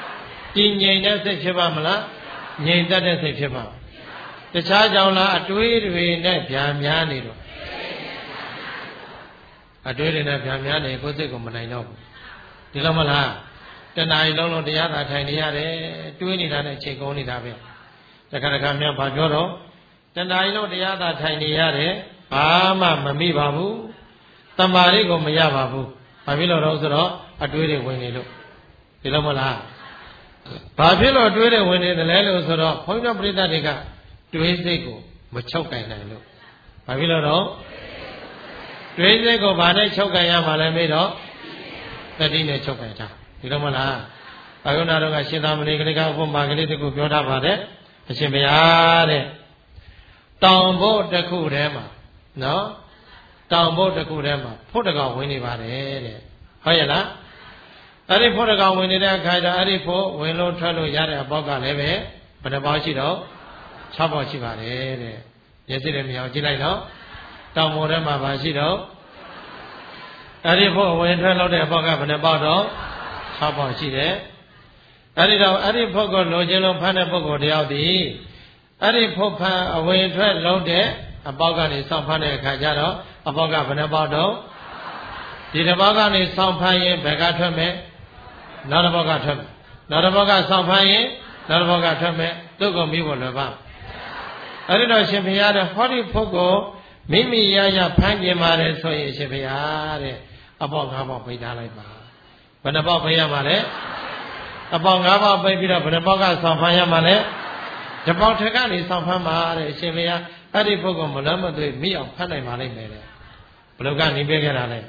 တည်ငြိမ်တဲ့စိတ်ဖြစ်ပါမလားငြိမ်သက်တဲ့စိတ်ဖြစ်ပါတခြားကြောင့်လားအတွေးတွေနဲ့ဗျာများနေတော့အတွေးတွေနဲ့ဗျာများနေကိုယ်စိတ်ကိုမနိုင်တော့ဘူးဒီလိုမလားတဏှာကြီးလုံးလုံးတရားသာထိုင်နေရတယ်တွေးနေတာနဲ့ချိန်ကုန်နေတာပဲတခါတခါများဘာပြောတော့တဏှာကြီးလုံးတရားသာထိုင်နေရတယ်ဘာမှမမိပါဘူးတမာရီကိုမရပါဘူးဘာဖြစ်လို့တော့ဆိုတော့အတွေးတွေဝင်နေလို့ဒီလိုမလားဘာဖြစ်လို့တွေးတွေဝင်နေတယ်လဲလို့ဆိုတော့ဘုန်းကြီးတို့ပြိဿတွေကတွေးစိတ်ကိုမချုပ်ကင်နိုင်လို့ဘာဖြစ်လို့တော့တွေးစိတ်ကိုဘာနဲ့ချုပ်ကင်ရမှာလဲမေးတော့တတိနဲ့ချုပ်ကင်တာဒီလိုမလားအယုဏတော်ကရှင်သာမဏေကလေးကဥပမာကလေးတခုပြောထားပါတယ်အရှင်ဘုရားတဲ့တောင်ဘုတ်တစ်ခုထဲမှာနော်တောင်ဘုတ်တစ်ခုထဲမှာဖုတ်တကောင်ဝင်နေပါတယ်တဲ့ဟုတ်ရဲ့လားအဲ့ဒီဖုတ်တကောင်ဝင်နေတဲ့အခါကျအဲ့ဒီဖုတ်ဝင်လို့ထွက်လို့ရတဲ့အပေါက်ကလည်းပဲဘယ်နှပေါက်ရှိတော့၆ပေါက်ရှိပါတယ်တဲ့မျက်စိနဲ့မြင်အောင်ကြည့်လိုက်နော်တောင်ပေါ်ထဲမှာပါရှိတော့အဲ့ဒီဖုတ်ဝင်ထွက်လို့တဲ့အပေါက်ကဘယ်နှပေါက်တော့၆ပေါက်ရှိတယ်အဲ့ဒီတော့အဲ့ဒီဖုတ်ကိုလိုချင်လို့ဖမ်းတဲ့ပုဂ္ဂိုလ်တယောက်ဒီအဲ့ဒီဖုတ်ဖမ်းအဝင်ထွက်လုံးတဲ့အပေါက်ကနေစောင့်ဖမ်းတဲ့အခါကျတော့အပေါက်ကဘယ်နှပေါက်တော့ဒီတစ်ပေါက်ကနေစောင့်ဖမ်းရင်ဘယ်ကထွက်မယ်နောက်တစ်ပေါက်ကထွက်မယ်နောက်တစ်ပေါက်ကစောင့်ဖမ်းရင်နောက်တစ်ပေါက်ကထွက်မယ်သူ့ကိုမိဖို့လွယ်ပါအဲ့ဒီတော့ရှင်ဘုရားတဲ့ဟောဒီဖုတ်ကိုမိမိရရဖမ်းကျင်ပါတယ်ဆိုရင်ရှင်ဘုရားတဲ့အပေါက်၅ပေါက်ပိတ်ထားလိုက်ပါဘယ်နှပေါက်ပိတ်ရမှာလဲအပေါက်၅ပေါက်ပိတ်ပြီးတော့ဘယ်နှပေါက်ကစောင့်ဖမ်းရမှာလဲတစ်ပေါက်ထက်ကနေစောင့်ဖမ်းပါတဲ့ရှင်ဘုရားအဲ့ဒီပုဂ္ဂိုလ်မလွတ်မသွေမိအောင်ဖတ်နိုင်ပါလိမ့်မယ်တဲ့ဘယ်လိုကနေပေးခဲ့တာလဲ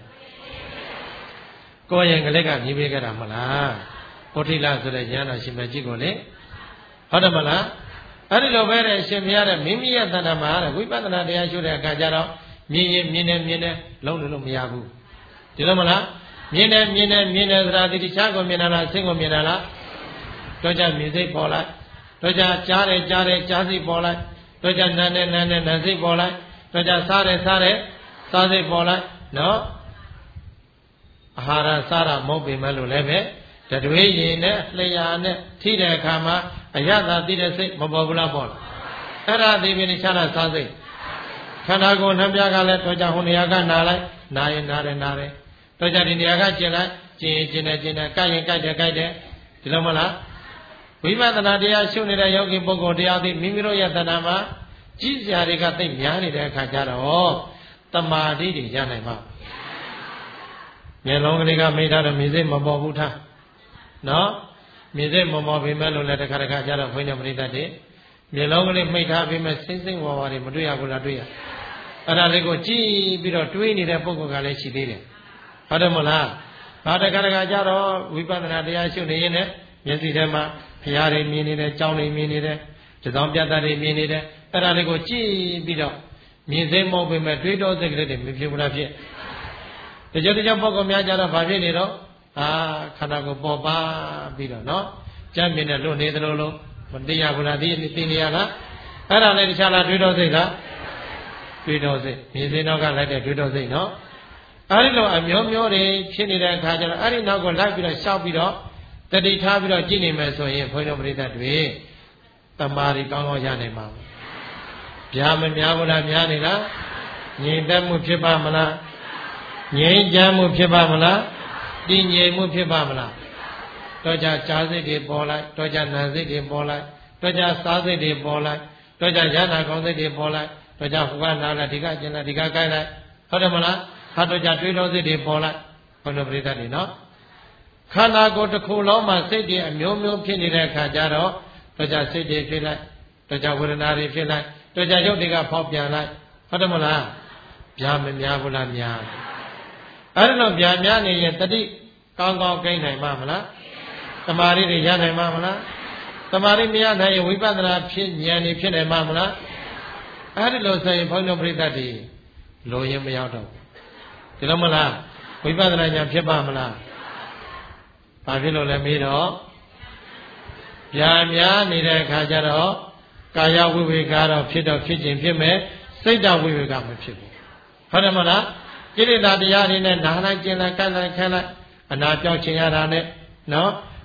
ကိုယ်ရင်ကလေးကနေပေးခဲ့တာမလားပုထိလဆိုတဲ့ဉာဏ်တော်ရှင်မကြီးကိုလေဟုတ်တယ်မလားအဲ့ဒီလိုပဲတဲ့ရှင်ဘုရားတဲ့မိမိရဲ့တဏ္ဍာမှာတဲ့ဝိပဿနာတရားရှုတဲ့အခါကျတော့မြင်ရင်မြင်တယ်မြင်တယ်လုံးလို့လို့မရဘူးဒီလိုမလားမြင်တယ်မြင်တယ်မြင်တယ်ဆိုတာဒီတခြားကိုမြင်တာလားစိတ်ကိုမြင်တာလားတော့ကြမြင်စိတ်ပေါ်လိုက်တော့ကြကြားတယ်ကြားတယ်ကြားစိတ်ပေါ်လိုက်တော့ကြနာနဲ့နာနဲ့နာစိတ်ပေါ်လိုက်တော့ကြစားတယ်စားတယ်စားစိတ်ပေါ်လိုက်နော်အာဟာရစားတာမဟုတ်ပေမဲ့လို့လည်းပဲတတွေးရင်နဲ့လျှာနဲ့ထိတဲ့အခါမှာအရသာသိတဲ့စိတ်မပေါ်ဘူးလားပေါ်လားအဲ့ဒါဒီပြင်းချတာစားစိတ်ခန္ဓာကိုယ်နှပြကလည်းတော့ကြဟိုနေရာကနာလိုက်နာရင်နာတယ်နာတယ်တော့ကြဒီနေရာကကျင်လိုက်ကျင်ရင်ကျင်တယ်ကျင်တယ်ကြိုက်ရင်ကြိုက်တယ်ကြိုက်တယ်ဒီလိုမလားဝိပဿနာတရားရှုနေတဲ့ယောဂီပုဂ္ဂိုလ်တရားသည်မိမိတို့ရဲ့တဏ္ဍာမှာကြည်စရာတွေကသိများနေတဲ့အခါကျတော့တမာတိတွေရနိုင်ပါမျက်လုံးကလေးကမိထားတော့မြင်စိတ်မပေါ်ဘူးထားနော်မြင်စိတ်မပေါ်ပေမဲ့လို့လည်းတစ်ခါတစ်ခါကျတော့ဘုန်းကြီးပရိသတ်တွေမျက်လုံးကလေးမိထားပေမဲ့စိမ့်စိမ့်ဝါဝါတွေမတွေ့ရဘူးလားတွေ့ရအဲ့ဒါလေးကိုကြည့်ပြီးတော့တွေးနေတဲ့ပုဂ္ဂိုလ်ကလည်းရှိသေးတယ်ဟုတ်တယ်မလားဘာတစ်ခါတစ်ခါကျတော့ဝိပဿနာတရားရှုနေရင်လည်းမျက်စိထဲမှာဘုရားတွေမြင်နေတယ်ကြောင်းတွေမြင်နေတယ်တစောင်းပြတ်သားတွေမြင်နေတယ်အဲ့ဒါလေးကိုကြည့်ပြီးတော့မြင်စိမ့်မဟုတ်ပေမဲ့တွေးတောစိတ်ကလေးတွေမဖြစ်ဘူးလားဖြစ်တကြတကြပုဂ္ဂိုလ်များကြတော့ဘာဖြစ်နေတော့အာခန္ဓာကိုယ်ပေါ်ပါပြီးတော့နော်ကြမ်းမြင်တဲ့လွတ်နေသလိုလိုမတရားဘူးလားဒီသိနေရလားအဲ့ဒါလည်းတခြားလားတွေးတောစိတ်ကတွေးတောစိတ်မြင်စိမ့်တော့ကလိုက်တဲ့တွေးတောစိတ်နော်အဲ့ဒီလိုအမျိုးမျိုးတွေဖြစ်နေတဲ့အခါကျတော့အဲ့ဒီနောက်ကိုလိုက်ပြီးတော့ရှောက်ပြီးတော့တတိထားပြီးတော့ကြည့်နေမယ်ဆိုရင်ဘုန်းတော်ပရိသတ်တွေတမာရီကောင်းကောင်းရနိုင်ပါဘူးဗျာမများဘူးလားများနေလားငြိမ်သက်မှုဖြစ်ပါမလားငြိမ်ချမ်းမှုဖြစ်ပါမလားတည်ငြိမ်မှုဖြစ်ပါမလားတော့ကြကြားစိတ်တွေပေါ်လိုက်တော့ကြနာစိတ်တွေပေါ်လိုက်တော့ကြစားစိတ်တွေပေါ်လိုက်တော့ကြရနာကောင်းစိတ်တွေပေါ်လိုက်တော့ကြဟိုကနာလိုက်ဒီကကျင်လိုက်ဒီကကိုက်လိုက်ဟုတ်တယ်မလားဟာတော့ကြတွေးတော်စိတ်တွေပေါ်လိုက်ဘုန်းတော်ပရိသတ်တွေနော်ခန္ဓာကိုယ်တစ်ခုလုံးမှာစိတ်တွေအမျိုးမျိုးဖြစ်နေတဲ့အခါကျတော့တော့ကြစိတ်တွေဖြစ်လိုက်တော့ကြဝေဒနာတွေဖြစ်လိုက်တော့ကြရုပ်တွေကဖောက်ပြန်လိုက်ဟုတ်တယ်မလားဗျာမများဘူးလားများအဲ့ဒါတော့ဗျာများနေရင်တတိကောင်းကောင်းကိန်းနိုင်မှာမလားတမာရီတွေရနိုင်မှာမလားတမာရီမရနိုင်ရင်ဝိပဿနာဖြစ်ဉာဏ်တွေဖြစ်နိုင်မှာမလားအဲ့ဒီလိုဆိုရင်ဘုန်းတော်ပရိသတ်တွေလိုရင်မရောက်တော့ဒီလိုမလားဝိပဿနာဉာဏ်ဖြစ်ပါမလားဘာဖြစ်လို့လဲမေးတော့ဗျာများနေတဲ့အခါကျတော့ကာယဝိဝေကတော့ဖြစ်တော့ဖြစ်ခြင်းဖြစ်မယ်စိတ်တဝိဝေကမဖြစ်ဘူးဟုတ်တယ်မလားကိလေသာတရားတွေနဲ့နားလိုက်ကျင်လိုက်ကန့်လိုက်ခန့်လိုက်အနာပြောက်ခြင်းရတာနဲ့နော်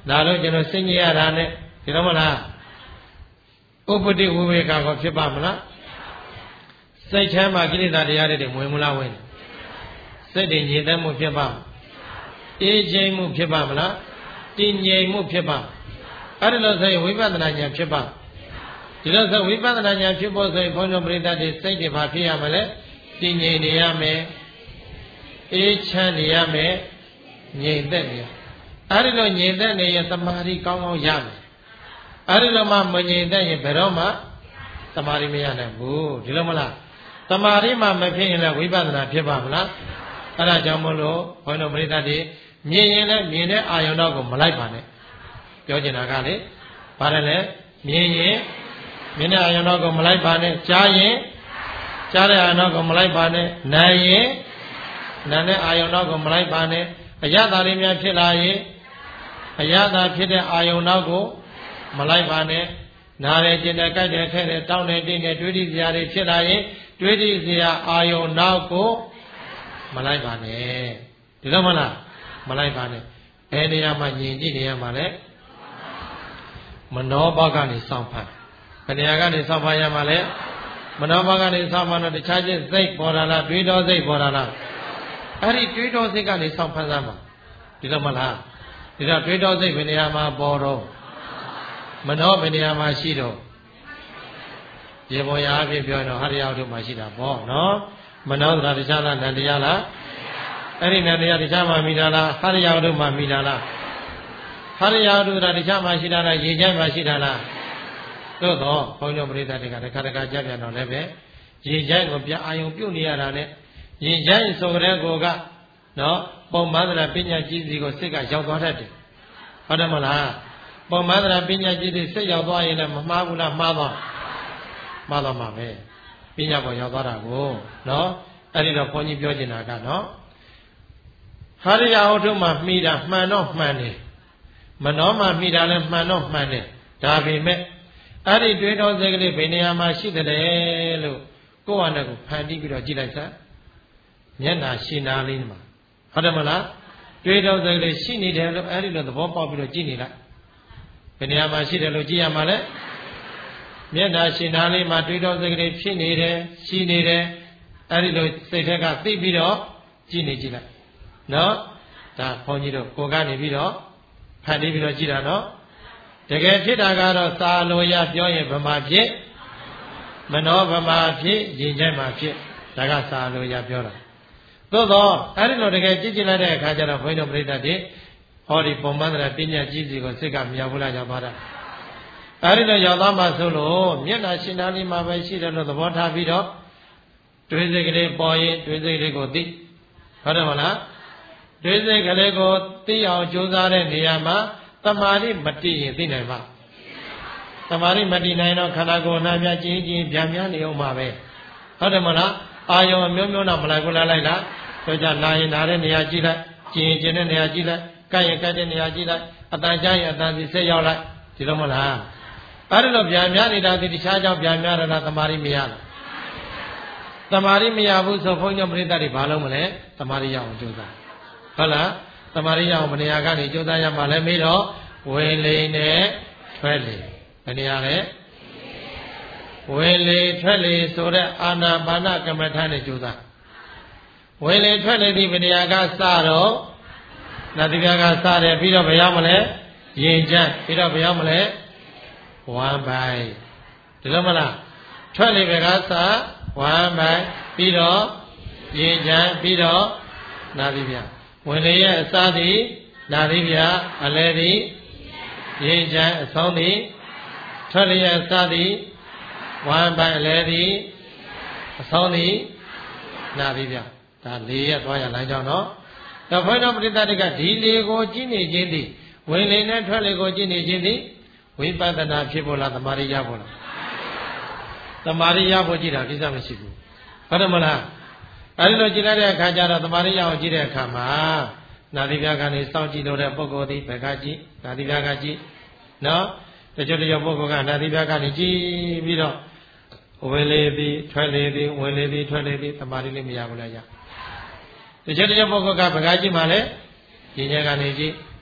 ဒါလို့ကျွန်တော်စိတ်ညစ်ရတာနဲ့ဒီလိုမလားဥပ္ပတိဝိဝေကကိုဖြစ်ပါမလားစိတ်ထဲမှာကိလေသာတရားတွေဝင်မလားဝင်စိတ်တွေညစ်တဲ့မှုဖြစ်ပါအေးချမ်းမှုဖြစ်ပါမလားတည်ငြိမ်မှုဖြစ်ပါအဲ့ဒါလို့ဆိုရင်ဝိပဿနာဉာဏ်ဖြစ်ပါဒီလိုဆိုဝိပဿနာဉာဏ်ဖြစ်ဖို့ဆိုရင်ဘုန်းတော်ပရိသတ်တွေစိတ်တွေဘာဖြစ်ရမလဲတည်ငြိမ်နေရမယ်အေးချမ်းနေရမယ်ငြိမ်သက်နေရအဲ့ဒီလိုငြိမ်သက်နေရင်သမာဓိကောင်းကောင်းရမယ်အဲ့ဒီလိုမှမငြိမ်သက်ရင်ဘယ်တော့မှသမာဓိမရနိုင်ဘူးဒီလိုမလားသမာဓိမှမဖြစ်ရင်လည်းဝိပဿနာဖြစ်ပါမလားအဲ့ဒါကြောင့်မို့လို့ဘုန်းတော်ပရိသတ်တွေမြင်ရင်လည်းမြင်တဲ့အာယုံတော့ကိုမလိုက်ပါနဲ့ပြောချင်တာကလေဘာလဲလဲမြင်ရင်မြင်တဲ့အာယုံတော့ကိုမလိုက်ပါနဲ့ကြားရင်ကြားတဲ့အာယုံတော့ကိုမလိုက်ပါနဲ့နားရင်နားတဲ့အာယုံတော့ကိုမလိုက်ပါနဲ့အရသာလေးများဖြစ်လာရင်အရသာဖြစ်တဲ့အာယုံတော့ကိုမလိုက်ပါနဲ့နားတယ်ကျင်တယ်ကြိုက်တယ်ခဲတယ်တောင်းတယ်တင်းတယ်တွေးတိစရာတွေဖြစ်လာရင်တွေးတိစရာအာယုံတော့ကိုမလိုက်ပါနဲ့ဒီလိုမလားမလိုက်ပါနဲ့ဘယ်နေရာမှာညင်ကြည့်နေရမှာလဲမနောဘောက်ကနေစောင့်ဖတ်ဘယ်နေရာကနေစောင့်ဖတ်ရမှာလဲမနောဘောက်ကနေစောင့်ဖတ်တော့တခြားချင်းစိတ်ပေါ်လာလားတွေးတော်စိတ်ပေါ်လာလားအဲ့ဒီတွေးတော်စိတ်ကနေစောင့်ဖတ်သားမှာဒီလိုမလားဒီတော့တွေးတော်စိတ်ဘယ်နေရာမှာပေါ်တော့မနောဘယ်နေရာမှာရှိတော့ရေပေါ်ရာအဖြစ်ပြောရင်တော့ဟရိယဝတ္ထုမှာရှိတာပေါ့နော်မနောသတ္တတရားလားနန္တရားလားအဲ့ဒီနန္တရားတရားမှာမိတာလားဟရိယဝတ္ထုမှာမိတာလားဟရိယဝတ္ထုတရားတရားမှာရှိတာလားရေချမ်းမှာရှိတာလားသို့တော့ဘုန်းကြီးပရိသတ်တွေကတခါတခါကြပြန်တော့လည်းပဲရေချမ်းကိုပြအာယုံပြုတ်နေရတာနဲ့ရေချမ်းဆိုကြတဲ့ကိုကနော်ပုံမှန်သလားပညာကြီးစီကိုစိတ်ကရောက်သွားတတ်တယ်ဟုတ်တယ်မလားပုံမှန်သလားပညာကြီးတွေစိတ်ရောက်သွားရင်လည်းမမှားဘူးလားမှားသွားမှားသွားမှာပဲပညာပေါ်ရောက်သွားတာကိုနော်အဲ့ဒီတော့ဘုန်းကြီးပြောချင်တာကနော်ဟရိယဝတ္ထုမှာမှီတာမှန်တော့မှန်တယ်မနောမှာမှီတာလည်းမှန်တော့မှန်တယ်ဒါပေမဲ့အဲ့ဒီတွေးတော်စိတ်ကလေးဘယ်နေရာမှာရှိတယ်လို့ကိုယ့်ဟာနဲ့ကိုဖန်တီးပြီးတော့ကြည့်လိုက်စမ်းမျက်နှာရှင်နာလေးမှာဟုတ်တယ်မလားတွေးတော်စိတ်ကလေးရှိနေတယ်လို့အဲ့ဒီလိုသဘောပေါက်ပြီးတော့ကြည့်နေလိုက်ဘယ်နေရာမှာရှိတယ်လို့ကြည့်ရမှာလဲမျက်နှာရှင်နာလေးမှာတွေးတော်စိတ်ကလေးဖြစ်နေတယ်ရှိနေတယ်အဲ့ဒီလိုစိတ်ထက်ကသိပြီးတော့ကြည့်နေကြည့်လိုက်နော်ဒါဘုန်းကြီးတို့ကိုကနေပြီးတော့ဖန်တီးပြီးတော့ကြည့်တာနော်တကယ်ဖြစ်တာကတော့သာလိုရပြောရင်ဗမာဖြစ်မနောဗမာဖြစ်ရင်ကျဲမှာဖြစ်ဒါကသာလိုရပြောတာသို့တော့အဲ့ဒီလိုတကယ်ကြည့်ကြည့်လိုက်တဲ့အခါကျတော့ဘုန်းကြီးတို့ပြိဿတွေဟောဒီပုံမှန်တဲ့ပညာကြီးစီကိုစိတ်ကမြောက်ဘူးလားကြောက်ပါတာအဲ့ဒီလိုရောက်သွားမှဆိုလို့မျက်နှာရှင်သားလေးမှာပဲရှိတယ်လို့သဘောထားပြီးတော့တွေးစိတ်ကလေးပေါ်ရင်တွေးစိတ်လေးကိုသိဟုတ်တယ်မလားတွေးစိတ်ကလေးကိုသိအောင်ကြိုးစားတဲ့နေရာမှာသမာဓိမတည်ရင်သိနိုင်ပါသမာဓိမတည်နိုင်တော့ခန္ဓာကိုယ်နှမ်းများကျင်းကျင်းပြန်များနေအောင်ပါပဲဟုတ်တယ်မလားအာယုံအမျိုးမျိုးတော့မလိုက်ဘူးလားလိုက်လားဆိုကြလာရင်လာတဲ့နေရာကြည့်လိုက်ကျင်ကျင်တဲ့နေရာကြည့်လိုက်ကြိုက်ရင်ကြိုက်တဲ့နေရာကြည့်လိုက်အတန်ကြားရင်အတန်စီဆက်ရောက်လိုက်ဒီလိုမလားအဲ့ဒါလို့ပြန်များနေတာဒီတခြားကြောင့်ပြန်များတာသမာဓိမရဘူးသမာဓိမရဘူးဆိုဘုန်းကြီးပရိသတ်တွေဘာလုပ်မလဲသမာဓိရအောင်ကြိုးစားဟုတ်လားသမာဓိရအောင်ဘယ်နေရာကနေကြိုးစားရမှာလဲမေးတော့ဝင်လေနဲ့ထွက်လေဘယ်နေရာလဲဝင်လေထွက်လေဆိုတဲ့အာနာပါနကမ္မထာနဲ့ကြိုးစားဝင်လေထွက်လေဒီဘယ်နေရာကစတော့နာတိကကစတယ်ပြီးတော့ဘယ်ရောက်မလဲရင်ကျန်းပြီးတော့ဘယ်ရောက်မလဲဝမ်းပိုင်ဒီလိုမလားထွက်လေဘယ်ကစဝမ်းပိုင်ပြီးတော့ရင်ကျန်းပြီးတော့နာတိပြဝင်လေရဲ့အစသည်နာတိပြအလဲသည်ရင်ကျန်းအဆုံးသည်ထွက်လေရဲ့အစသည်ဝမ်းပိုင်အလဲသည်အဆုံးသည်နာတိပြဒါလေးရက်သွားရလမ်းကြောင်းတော့တော့ဘုရားပရိသတ်တွေကဒီလေးကိုကြည့်နေခြင်းသည်ဝင်လေနဲ့ထွက်လေကိုကြည့်နေခြင်းသည်ဝိပဿနာဖြစ်ဖို့လားသမာဓိရဖို့လားသမာဓိရဖို့ကြည့်တာကိစ္စမရှိဘူးဟုတ်တယ်မလားအဲဒီလိုကြည့်လိုက်တဲ့အခါကျတော့သမာဓိရအောင်ကြည့်တဲ့အခါမှာနာတိပြကနေစောင့်ကြည့်လို့တဲ့ပုဂ္ဂိုလ်သည်ဘယ်ကကြည့်နာတိပြကကြည့်နော်တချို့တချို့ပုဂ္ဂိုလ်ကနာတိပြကနေကြည့်ပြီးတော့ဝင်လေသည်ထွက်လေသည်ဝင်လေသည်ထွက်လေသည်သမာဓိလေးမရဘူးလားရတချို့တချို့ပုဂ္ဂိုလ်ကဘယ်ကကြည့်မှလဲရင်ကျက်ကနေကြည့်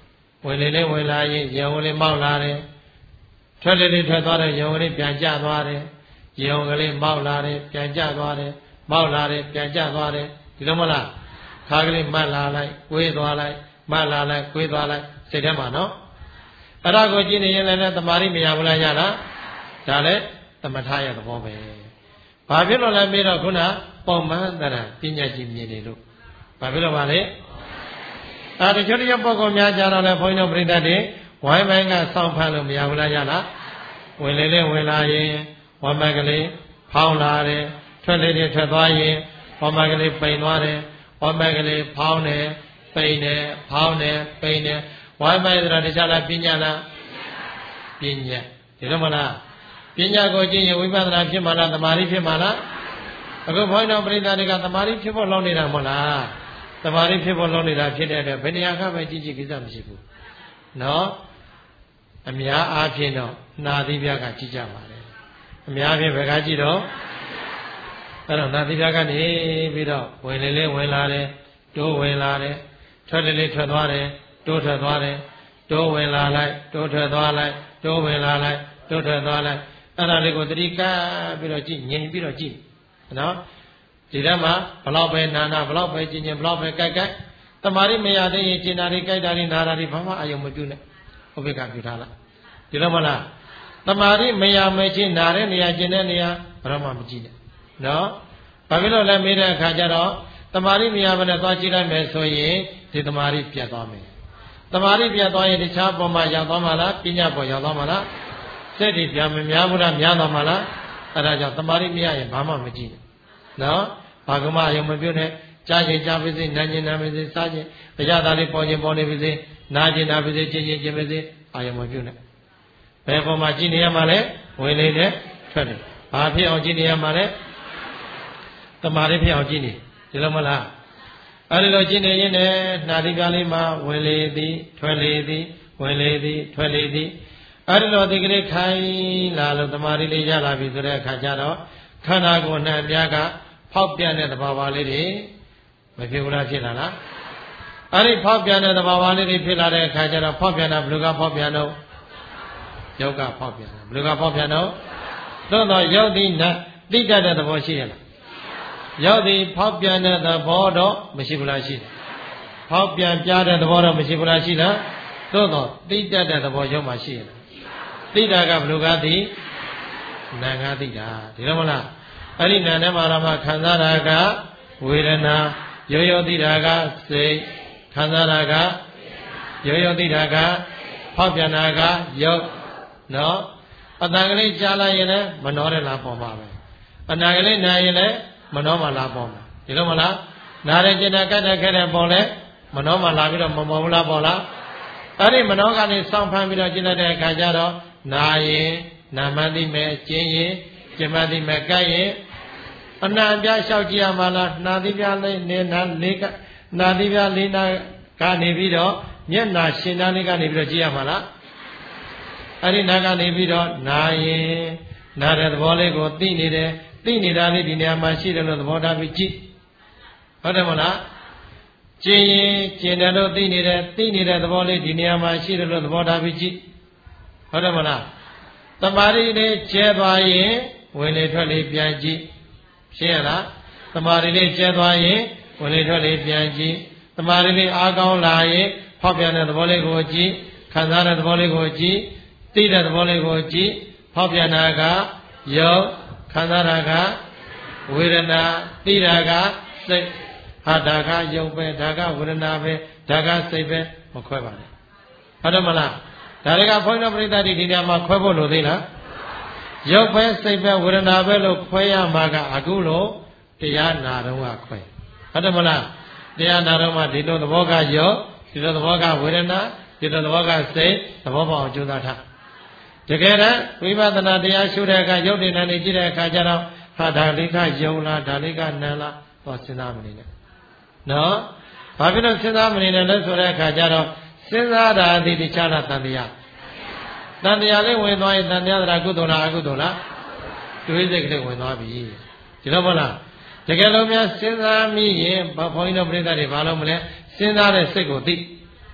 ဝင်လေလေးဝင်လာရင်ရေုံလေးမောက်လာတယ်ထွက်လေလေးထွက်သွားတယ်ရေုံလေးပြန်ကျသွားတယ်ရေုံကလေးမောက်လာတယ်ပြန်ကျသွားတယ်မောက်လာတယ်ပြန်ကျသွားတယ်ဒီလိုမလားခါကလေးမတ်လာလိုက်ကွေးသွားလိုက်မတ်လာလိုက်ကွေးသွားလိုက်စိတ်ထဲမှာနော်အဲ့ဒါကိုကြည့်နေရင်လည်းတမာရီမရဘူးလားရလားဒါလည်းသမထရဲ့သဘောပဲဘာဖြစ်လို့လဲပြီးတော့ခုနပုံမှန်တရပညာရှိမြင်နေလို့ဘာဖြစ်လို့ပါလဲအဲတချို့တချို့ပုဂ္ဂိုလ်များကြတော့လဲဘုန်းကြီးတို့ပြိတ္တတွေဝိုင်းပိုင်းကစောင့်ဖမ်းလို့မရဘူးလားရလားဝင်လေလေးဝင်လာရင်ဝမ်းမကလေးဖောင်းလာတယ်ထွက်လေတွေထွက်သွားရင်ဝမ်းမကလေးပိန်သွားတယ်ဝမ်းမကလေးဖောင်းတယ်ပိန်တယ်ဖောင်းတယ်ပိန်တယ်ဝိုင်းပိုင်းဆိုတာတခြားလားပညာလားပညာဒီလိုမလားပညာကိုကျင့်ရင်ဝိပဿနာဖြစ်မှာလားသမာဓိဖြစ်မှာလားအခုဘုန်းတော်ပရိသတ်တွေကသမာဓိဖြစ်ဖို့လုပ်နေတာမဟုတ်လားသမာဓိဖြစ်ဖို့လုပ်နေတာဖြစ်တဲ့အတွက်ဘယ်နေရာကပဲကြည့်ကြည့်ကိစ္စမရှိဘူးနော်အများအားဖြင့်တော့နာသီးပြားကကြည့်ကြပါလေအများအားဖြင့်ဘယ်ကကြည့်တော့အဲ့တော့နာသီးပြားကနေပြီးတော့ဝင်လေလေးဝင်လာတယ်တိုးဝင်လာတယ်ထွက်လေလေးထွက်သွားတယ်တိုးထွက်သွားတယ်တိုးဝင်လာလိုက်တိုးထွက်သွားလိုက်တိုးဝင်လာလိုက်တိုးထွက်သွားလိုက်အဲ့ဒါလေးကိုသတိကပ်ပြီးတော့ကြည့်ငြိမ်ပြီးတော့ကြည့်နော်ဒီထဲမှာဘလောက်ပဲနာနာဘလောက်ပဲကျင်ကျင်ဘလောက်ပဲကြိုက်ကြိုက်တမာရီမရသေးရင်ကျင်တာတွေကြိုက်တာတွေနာတာတွေဘာမှအယုံမပြုနဲ့ဥပိ္ပခပြုထားလိုက်ဒီလိုမလားတမာရီမရမချင်းနာတဲ့နေရာကျင်တဲ့နေရာဘာမှမကြည့်နဲ့နော်ဘာဖြစ်လို့လဲမေးတဲ့အခါကျတော့တမာရီမရမနဲ့သွားကြည့်လိုက်မယ်ဆိုရင်ဒီတမာရီပြတ်သွားမယ်တမာရီပြတ်သွားရင်တခြားပေါ်မှာရောက်သွားမှာလားပညာပေါ်ရောက်သွားမှာလားစိတ်တွေပြန်မများဘူးလားများသွားမှာလားအဲ့ဒါကြောင့်တမာရီမရရင်ဘာမှမကြည့်နဲ့နော်ဘာကမှအယုံမပြုတ်နဲ့ကြားခြင်းကြားပါစေနာကျင်နာပါစေစားခြင်းတရားသားလေးပေါ်ခြင်းပေါ်နေပါစေနာကျင်နာပါစေကျင်ကျင်ကျင်ပါစေအာယုံမပြုတ်နဲ့ဘယ်ပေါ်မှာကြည့်နေရမှာလဲဝင်လေနဲ့ထွက်တယ်ဘာဖြစ်အောင်ကြည့်နေရမှာလဲတမာရီဖြစ်အောင်ကြည့်နေဒီလိုမလားအဲ့ဒီလိုကြည့်နေရင်လည်းနှာသီးပြားလေးမှာဝင်လေသည်ထွက်လေသည်ဝင်လေသည်ထွက်လေသည်အဲ့ဒီလိုဒီကလေးခိုင်းလာလို့တမာရီလေးရလာပြီဆိုတဲ့အခါကျတော့ခန္ဓာကိုယ်နှံပြားကဖောက်ပြန်တဲ့သဘာဝလေးတွေမဖြစ်ဘူးလားဖြစ်လာလားအဲ့ဒီဖောက်ပြန်တဲ့သဘာဝလေးတွေဖြစ်လာတဲ့အခါကျတော့ဖောက်ပြန်တာဘယ်လိုကဖောက်ပြန်တော့ယောဂဖောက်ပြန်တာဘယ်လိုကဖောက်ပြန်တော့သို့တော့ယောဂိနတိတတ်တဲ့သဘောရှိရလားယောဂိဖောက်ပြန်တဲ့သဘောတော့မရှိဘူးလားရှိတယ်ဖောက်ပြန်ပြတဲ့သဘောတော့မရှိဘူးလားရှိလားသို့တော့တိတတ်တဲ့သဘောရုံမှရှိရလားတိတာကဘယ်လိုကသိနာငါသိတာဒီလိုမလားအဲ့ဒီနာနဲ့မှာရမခံစားတာကဝေဒနာရောရောသိတာကစိတ်ခံစားတာကရောရောသိတာကဖောက်ပြန်တာကယုတ်နော်အတန်ကလေးကြားလိုက်ရင်လည်းမနှောတဲ့လားပေါ်မှာပဲအနာကလေးနာရင်လည်းမနှောမှလားပေါ်မှာဒီလိုမလားနာတဲ့ကျင်တဲ့ကတ်တဲ့ခဲတဲ့ပေါ်လဲမနှောမှလာပြီးတော့မပေါ်ဘူးလားပေါ်လားအဲ့ဒီမနှောကနေစောင့်ဖမ်းပြီးတော့ကျင်တဲ့အခါကျတော့နာရင်နာမသိမဲ့ကျင်ရင်ကျင်မသိမဲ့ကတ်ရင်အနာပြလျှောက်ကြည့်ရမှာလားနာသီးပြလေးနေနာလေးကနာသီးပြလေးနာကနေပြီးတော့မျက်နာရှင်သားလေးကနေပြီးတော့ကြည့်ရမှာလားအဲ့ဒီနာကနေပြီးတော့နာရင်နာတဲ့သဘောလေးကိုသိနေတယ်သိနေတာလေးဒီနေရာမှာရှိတယ်လို့သဘောထားပြီးကြည့်ဟုတ်တယ်မလားကျင်ရင်ကျင်တယ်လို့သိနေတယ်သိနေတဲ့သဘောလေးဒီနေရာမှာရှိတယ်လို့သဘောထားပြီးကြည့်ဟုတ်တယ်မလားတမာရီလေးကျဲသွားရင်ဝင်လေထွက်လေပြန်ကြည့်ရှင်းရလားတမာရီလေးကျဲသွားရင်ဝင်လေထွက်လေပြန်ကြည့်တမာရီလေးအားကောင်းလာရင်ဖောက်ပြန်တဲ့သဘောလေးကိုကြည့်ခံစားတဲ့သဘောလေးကိုကြည့်သိတဲ့သဘောလေးကိုကြည့်ဖောက်ပြန်တာကယုတ်ခံစားတာကဝေဒနာသိတာကစိတ်ဟာဒါကယုတ်ပဲဒါကဝေဒနာပဲဒါကစိတ်ပဲမခွဲပါနဲ့ဟုတ်တယ်မလားဒါတွေကဘုန်းတော်ပရိသတ်ဒီနေရာမှာခွဲဖို့လိုသေးလားယုတ်ပဲစိတ်ပဲဝေဒနာပဲလို့ခွဲရမှာကအခုလို့တရားနာတော့ကခွဲဟုတ်တယ်မလားတရားနာတော့မှဒီလိုသဘောကယုတ်ဒီလိုသဘောကဝေဒနာဒီလိုသဘောကစိတ်သဘောပေါက်အောင်ကြိုးစားထားတကယ်တော့ဝိပဿနာတရားရှုတဲ့အခါယုတ်တဲ့နာနေကြည့်တဲ့အခါကျတော့ဟာဒါလေးကယုံလားဒါလေးကနံလားဟောစဉ်းစားမနေနဲ့နော်ဘာဖြစ်လို့စဉ်းစားမနေနဲ့လဲဆိုတဲ့အခါကျတော့စဉ်းစားတာဒီတခြားလားတန်တရားတန်တရားလေးဝင်သွားရင်တန်တရားသရာကုသိုလ်လားအကုသိုလ်လားတွေးစိတ်ကလေးဝင်သွားပြီဒီလိုမဟုတ်လားတကယ်လို့များစဉ်းစားမိရင်ဘုန်းကြီးတို့ပြိဿတွေဘာလို့မလဲစဉ်းစားတဲ့စိတ်ကိုသိ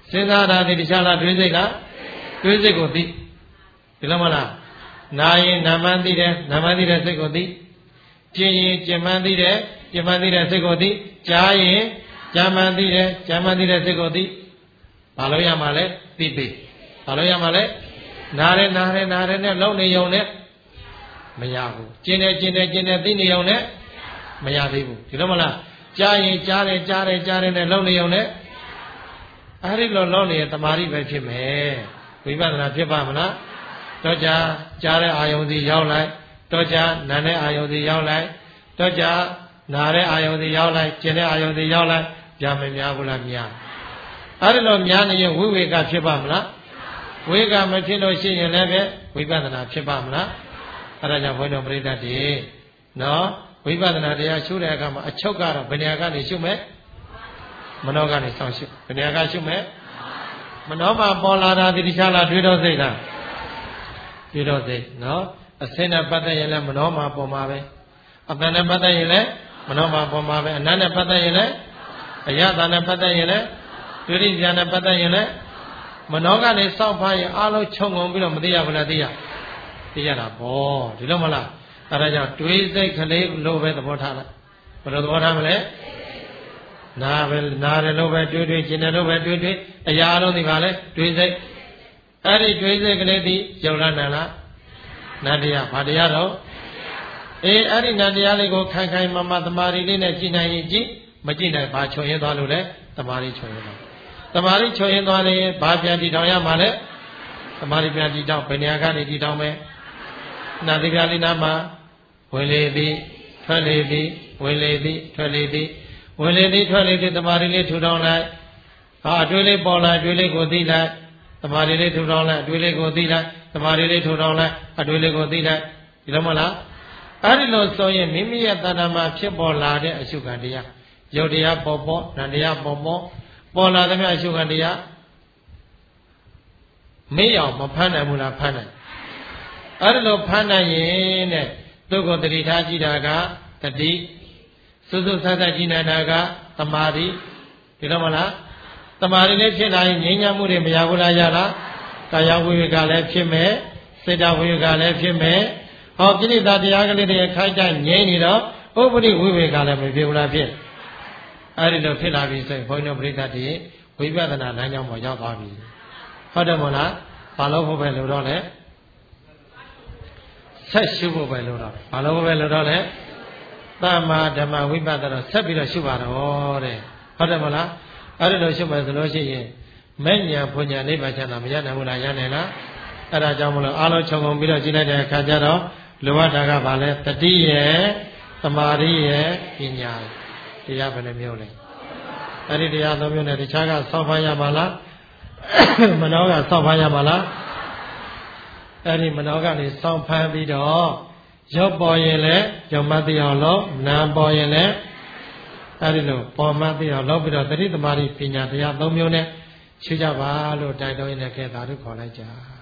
စဉ်းစားတာဒီတခြားလားတွေးစိတ်လားတွေးစိတ်ကိုသိဒီလိုမလားနာရင်နာမှန်းသိတယ်နာမှန်းသိတဲ့စိတ်ကိုသိကျင်ရင်ကျင်မှန်းသိတယ်ကျင်မှန်းသိတဲ့စိတ်ကိုသိကြားရင်ကြားမှန်းသိတယ်ကြားမှန်းသိတဲ့စိတ်ကိုသိဘာလို့ရမှာလဲသိပြီဘာလို့ရမှာလဲနားရဲနားရဲနားရဲနဲ့လုံနေုံနဲ့မရဘူးကျင်တယ်ကျင်တယ်ကျင်တယ်သိနေုံနဲ့မရသေးဘူးဒီလိုမလားကြားရင်ကြားတယ်ကြားတယ်ကြားတယ်နဲ့လုံနေုံနဲ့အဲ့ဒီလိုလုံနေရင်တမာရီပဲဖြစ်မယ်ဝိပဿနာဖြစ်ပါမလားတော့ကြာကြားတဲ့အာယုံစီရောက်လိုက်တော့ကြာနာတဲ့အာယုံစီရောက်လိုက်တော့ကြာနာတဲ့အာယုံစီရောက်လိုက်ကျင်တဲ့အာယုံစီရောက်လိုက်ကြာမများဘူးလားများအဲ့ဒီလိုများနေရင်ဝိဝေကဖြစ်ပါမလားဝိကမဖြစ်လို့ရှိရင်လည်းပဲဝိပဿနာဖြစ်ပါမလားအဲ့ဒါကြောင့်ဘုန်းတော်ပရိသတ်တွေနော်ဝိပဿနာတရားရှုတဲ့အခါမှာအချုပ်ကတော့ဘယ်နေရာကနေရှုမယ်မနောကနေစောင့်ရှုဘယ်နေရာကရှုမယ်မနောမှာပေါ်လာတာဒီတခြားလားတွေးတော့စိတ်လားတွေးတော့စိတ်နော်အစင်းနဲ့ပတ်သက်ရင်လည်းမနောမှာပေါ်မှာပဲအတန်နဲ့ပတ်သက်ရင်လည်းမနောမှာပေါ်မှာပဲအနတ်နဲ့ပတ်သက်ရင်လည်းအယတန်နဲ့ပတ်သက်ရင်လည်းဒုရိယနဲ့ပတ်သက်ရင်လည်းမနောကနေစောင့်ဖားရင်အလုံးခြုံငုံပြီးတော့မသိရဘူးလားသိရသိရတာပေါ့ဒီလိုမလားအဲဒါကြောင့်တွေးစိတ်ကလေးလို့ပဲသဘောထားလိုက်ဘယ်လိုသဘောထားမလဲနာပဲနာတယ်လို့ပဲတွေးတွေးကျင်တယ်လို့ပဲတွေးတွေးအရာအလုံးဒီပါလဲတွေးစိတ်အဲ့ဒီတွေးစိတ်ကလေးဒီယုံလားနာလားနတ်တရားဘာတရားတော့အေးအဲ့ဒီနတ်တရားလေးကိုခိုင်ခိုင်မာမာတမာရီလေးနဲ့ကြည်နိုင်ရင်ကြည်မကြည်နိုင်ဘာချွန်ရင်သွားလို့လဲတမာရီချွန်ရင်သွားတမာရီချွန်ရင်သွားနေရင်ဘာပြန်တည်ထောင်ရမှာလဲတမာရီပြန်တည်ထောင်ဘယ်နေရာကနေတည်ထောင်မယ်နတ်တရားလေးနာမှာဝင်လေသည်ထွက်လေသည်ဝင်လေသည်ထွက်လေသည်ဝင်လေသည်ထွက်လေသည်တမာရီလေးထူထောင်လိုက်ဟာအတွေးလေးပေါ်လာအတွေးလေးကိုသိလိုက်တမာရီလေးထူထောင်လိုက်အတွေးလေးကိုသိလိုက်တမာရီလေးထူထောင်လိုက်အတွေးလေးကိုသိလိုက်ဒီလိုမလားအဲ့ဒီလိုဆိုရင်မိမိရဲ့တဏ္ဍာမှာဖြစ်ပေါ်လာတဲ့အရှုခံတရားယုတ်တရားပေါ်ပေါ်နံတရားပေါ်ပေါ်ပေါ်လာတဲ့မြတ်အရှုခံတရားမေ့အောင်မဖမ်းနိုင်ဘူးလားဖမ်းနိုင်အဲ့ဒီလိုဖမ်းနိုင်ရင်တဲ့သူကိုတတိထားကြည့်တာကတတိစွစွဆတ်ဆတ်ကြည့်နေတာကသမာဓိဒီလိုမလားသမာဓိလေးဖြစ်လာရင်ငြိမ်းချမ်းမှုတွေမရဘူးလားရလားကာယဝိဝေကလည်းဖြစ်မယ်စေတဝိဝေကလည်းဖြစ်မယ်ဟောကိလေသာတရားကလေးတွေခိုက်ကြငြိမ်းနေတော့ဥပ္ပရိဝိဝေကလည်းမဖြစ်ဘူးလားဖြစ်အဲ့ဒီလိုဖြစ်လာပြီဆိုရင်ဘုန်းတော်ပရိသတ်တွေဝိပဿနာလမ်းကြောင်းပေါ်ရောက်သွားပြီဟုတ်တယ်မို့လားဘာလို့ဖို့ပဲလို့တော့လဲဆက်ရှုဖို့ပဲလို့တော့ဘာလို့ပဲလို့တော့လဲသမ္မာဓမ္မဝိပဿနာဆက်ပြီးတော့ရှုပါတော့တဲ့ဟုတ်တယ်မို့လားအဲ့ဒီလိုရှုမယ်ဆိုလို့ရှိရင်မဲ့ညာဖွညာနိဗ္ဗာန်ချမ်းသာမရနိုင်ဘူးလားရနိုင်လားအဲ့ဒါကြောင့်မလို့အားလုံးခြုံငုံပြီးတော့ကြည့်လိုက်တဲ့အခါကျတော့လိုအပ်တာကဘာလဲတတိရဲ့သမာဓိရဲ့ပညာတရားဘယ်နှမျိုးလဲအဲ့ဒီတရားသုံးမျိုးနဲ့တခြားကစောင့်ဖားရမှာလားမနောကစောင့်ဖားရမှာလားအဲ့ဒီမနောကနေစောင့်ဖားပြီးတော့ရုပ်ပေါ်ရင်လည်းရုပ်မှတ်သိအောင်လုပ်နာမ်ပေါ်ရင်လည်းအဲ့ဒီလိုပေါ်မှတ်သိအောင်လုပ်ပြီးတော့တတိသမารိပညာတရားသုံးမျိုးနဲ့ရှင်းကြပါလို့တိုက်တွန်းရတဲ့ကဲသာဓုခေါ်လိုက်ကြ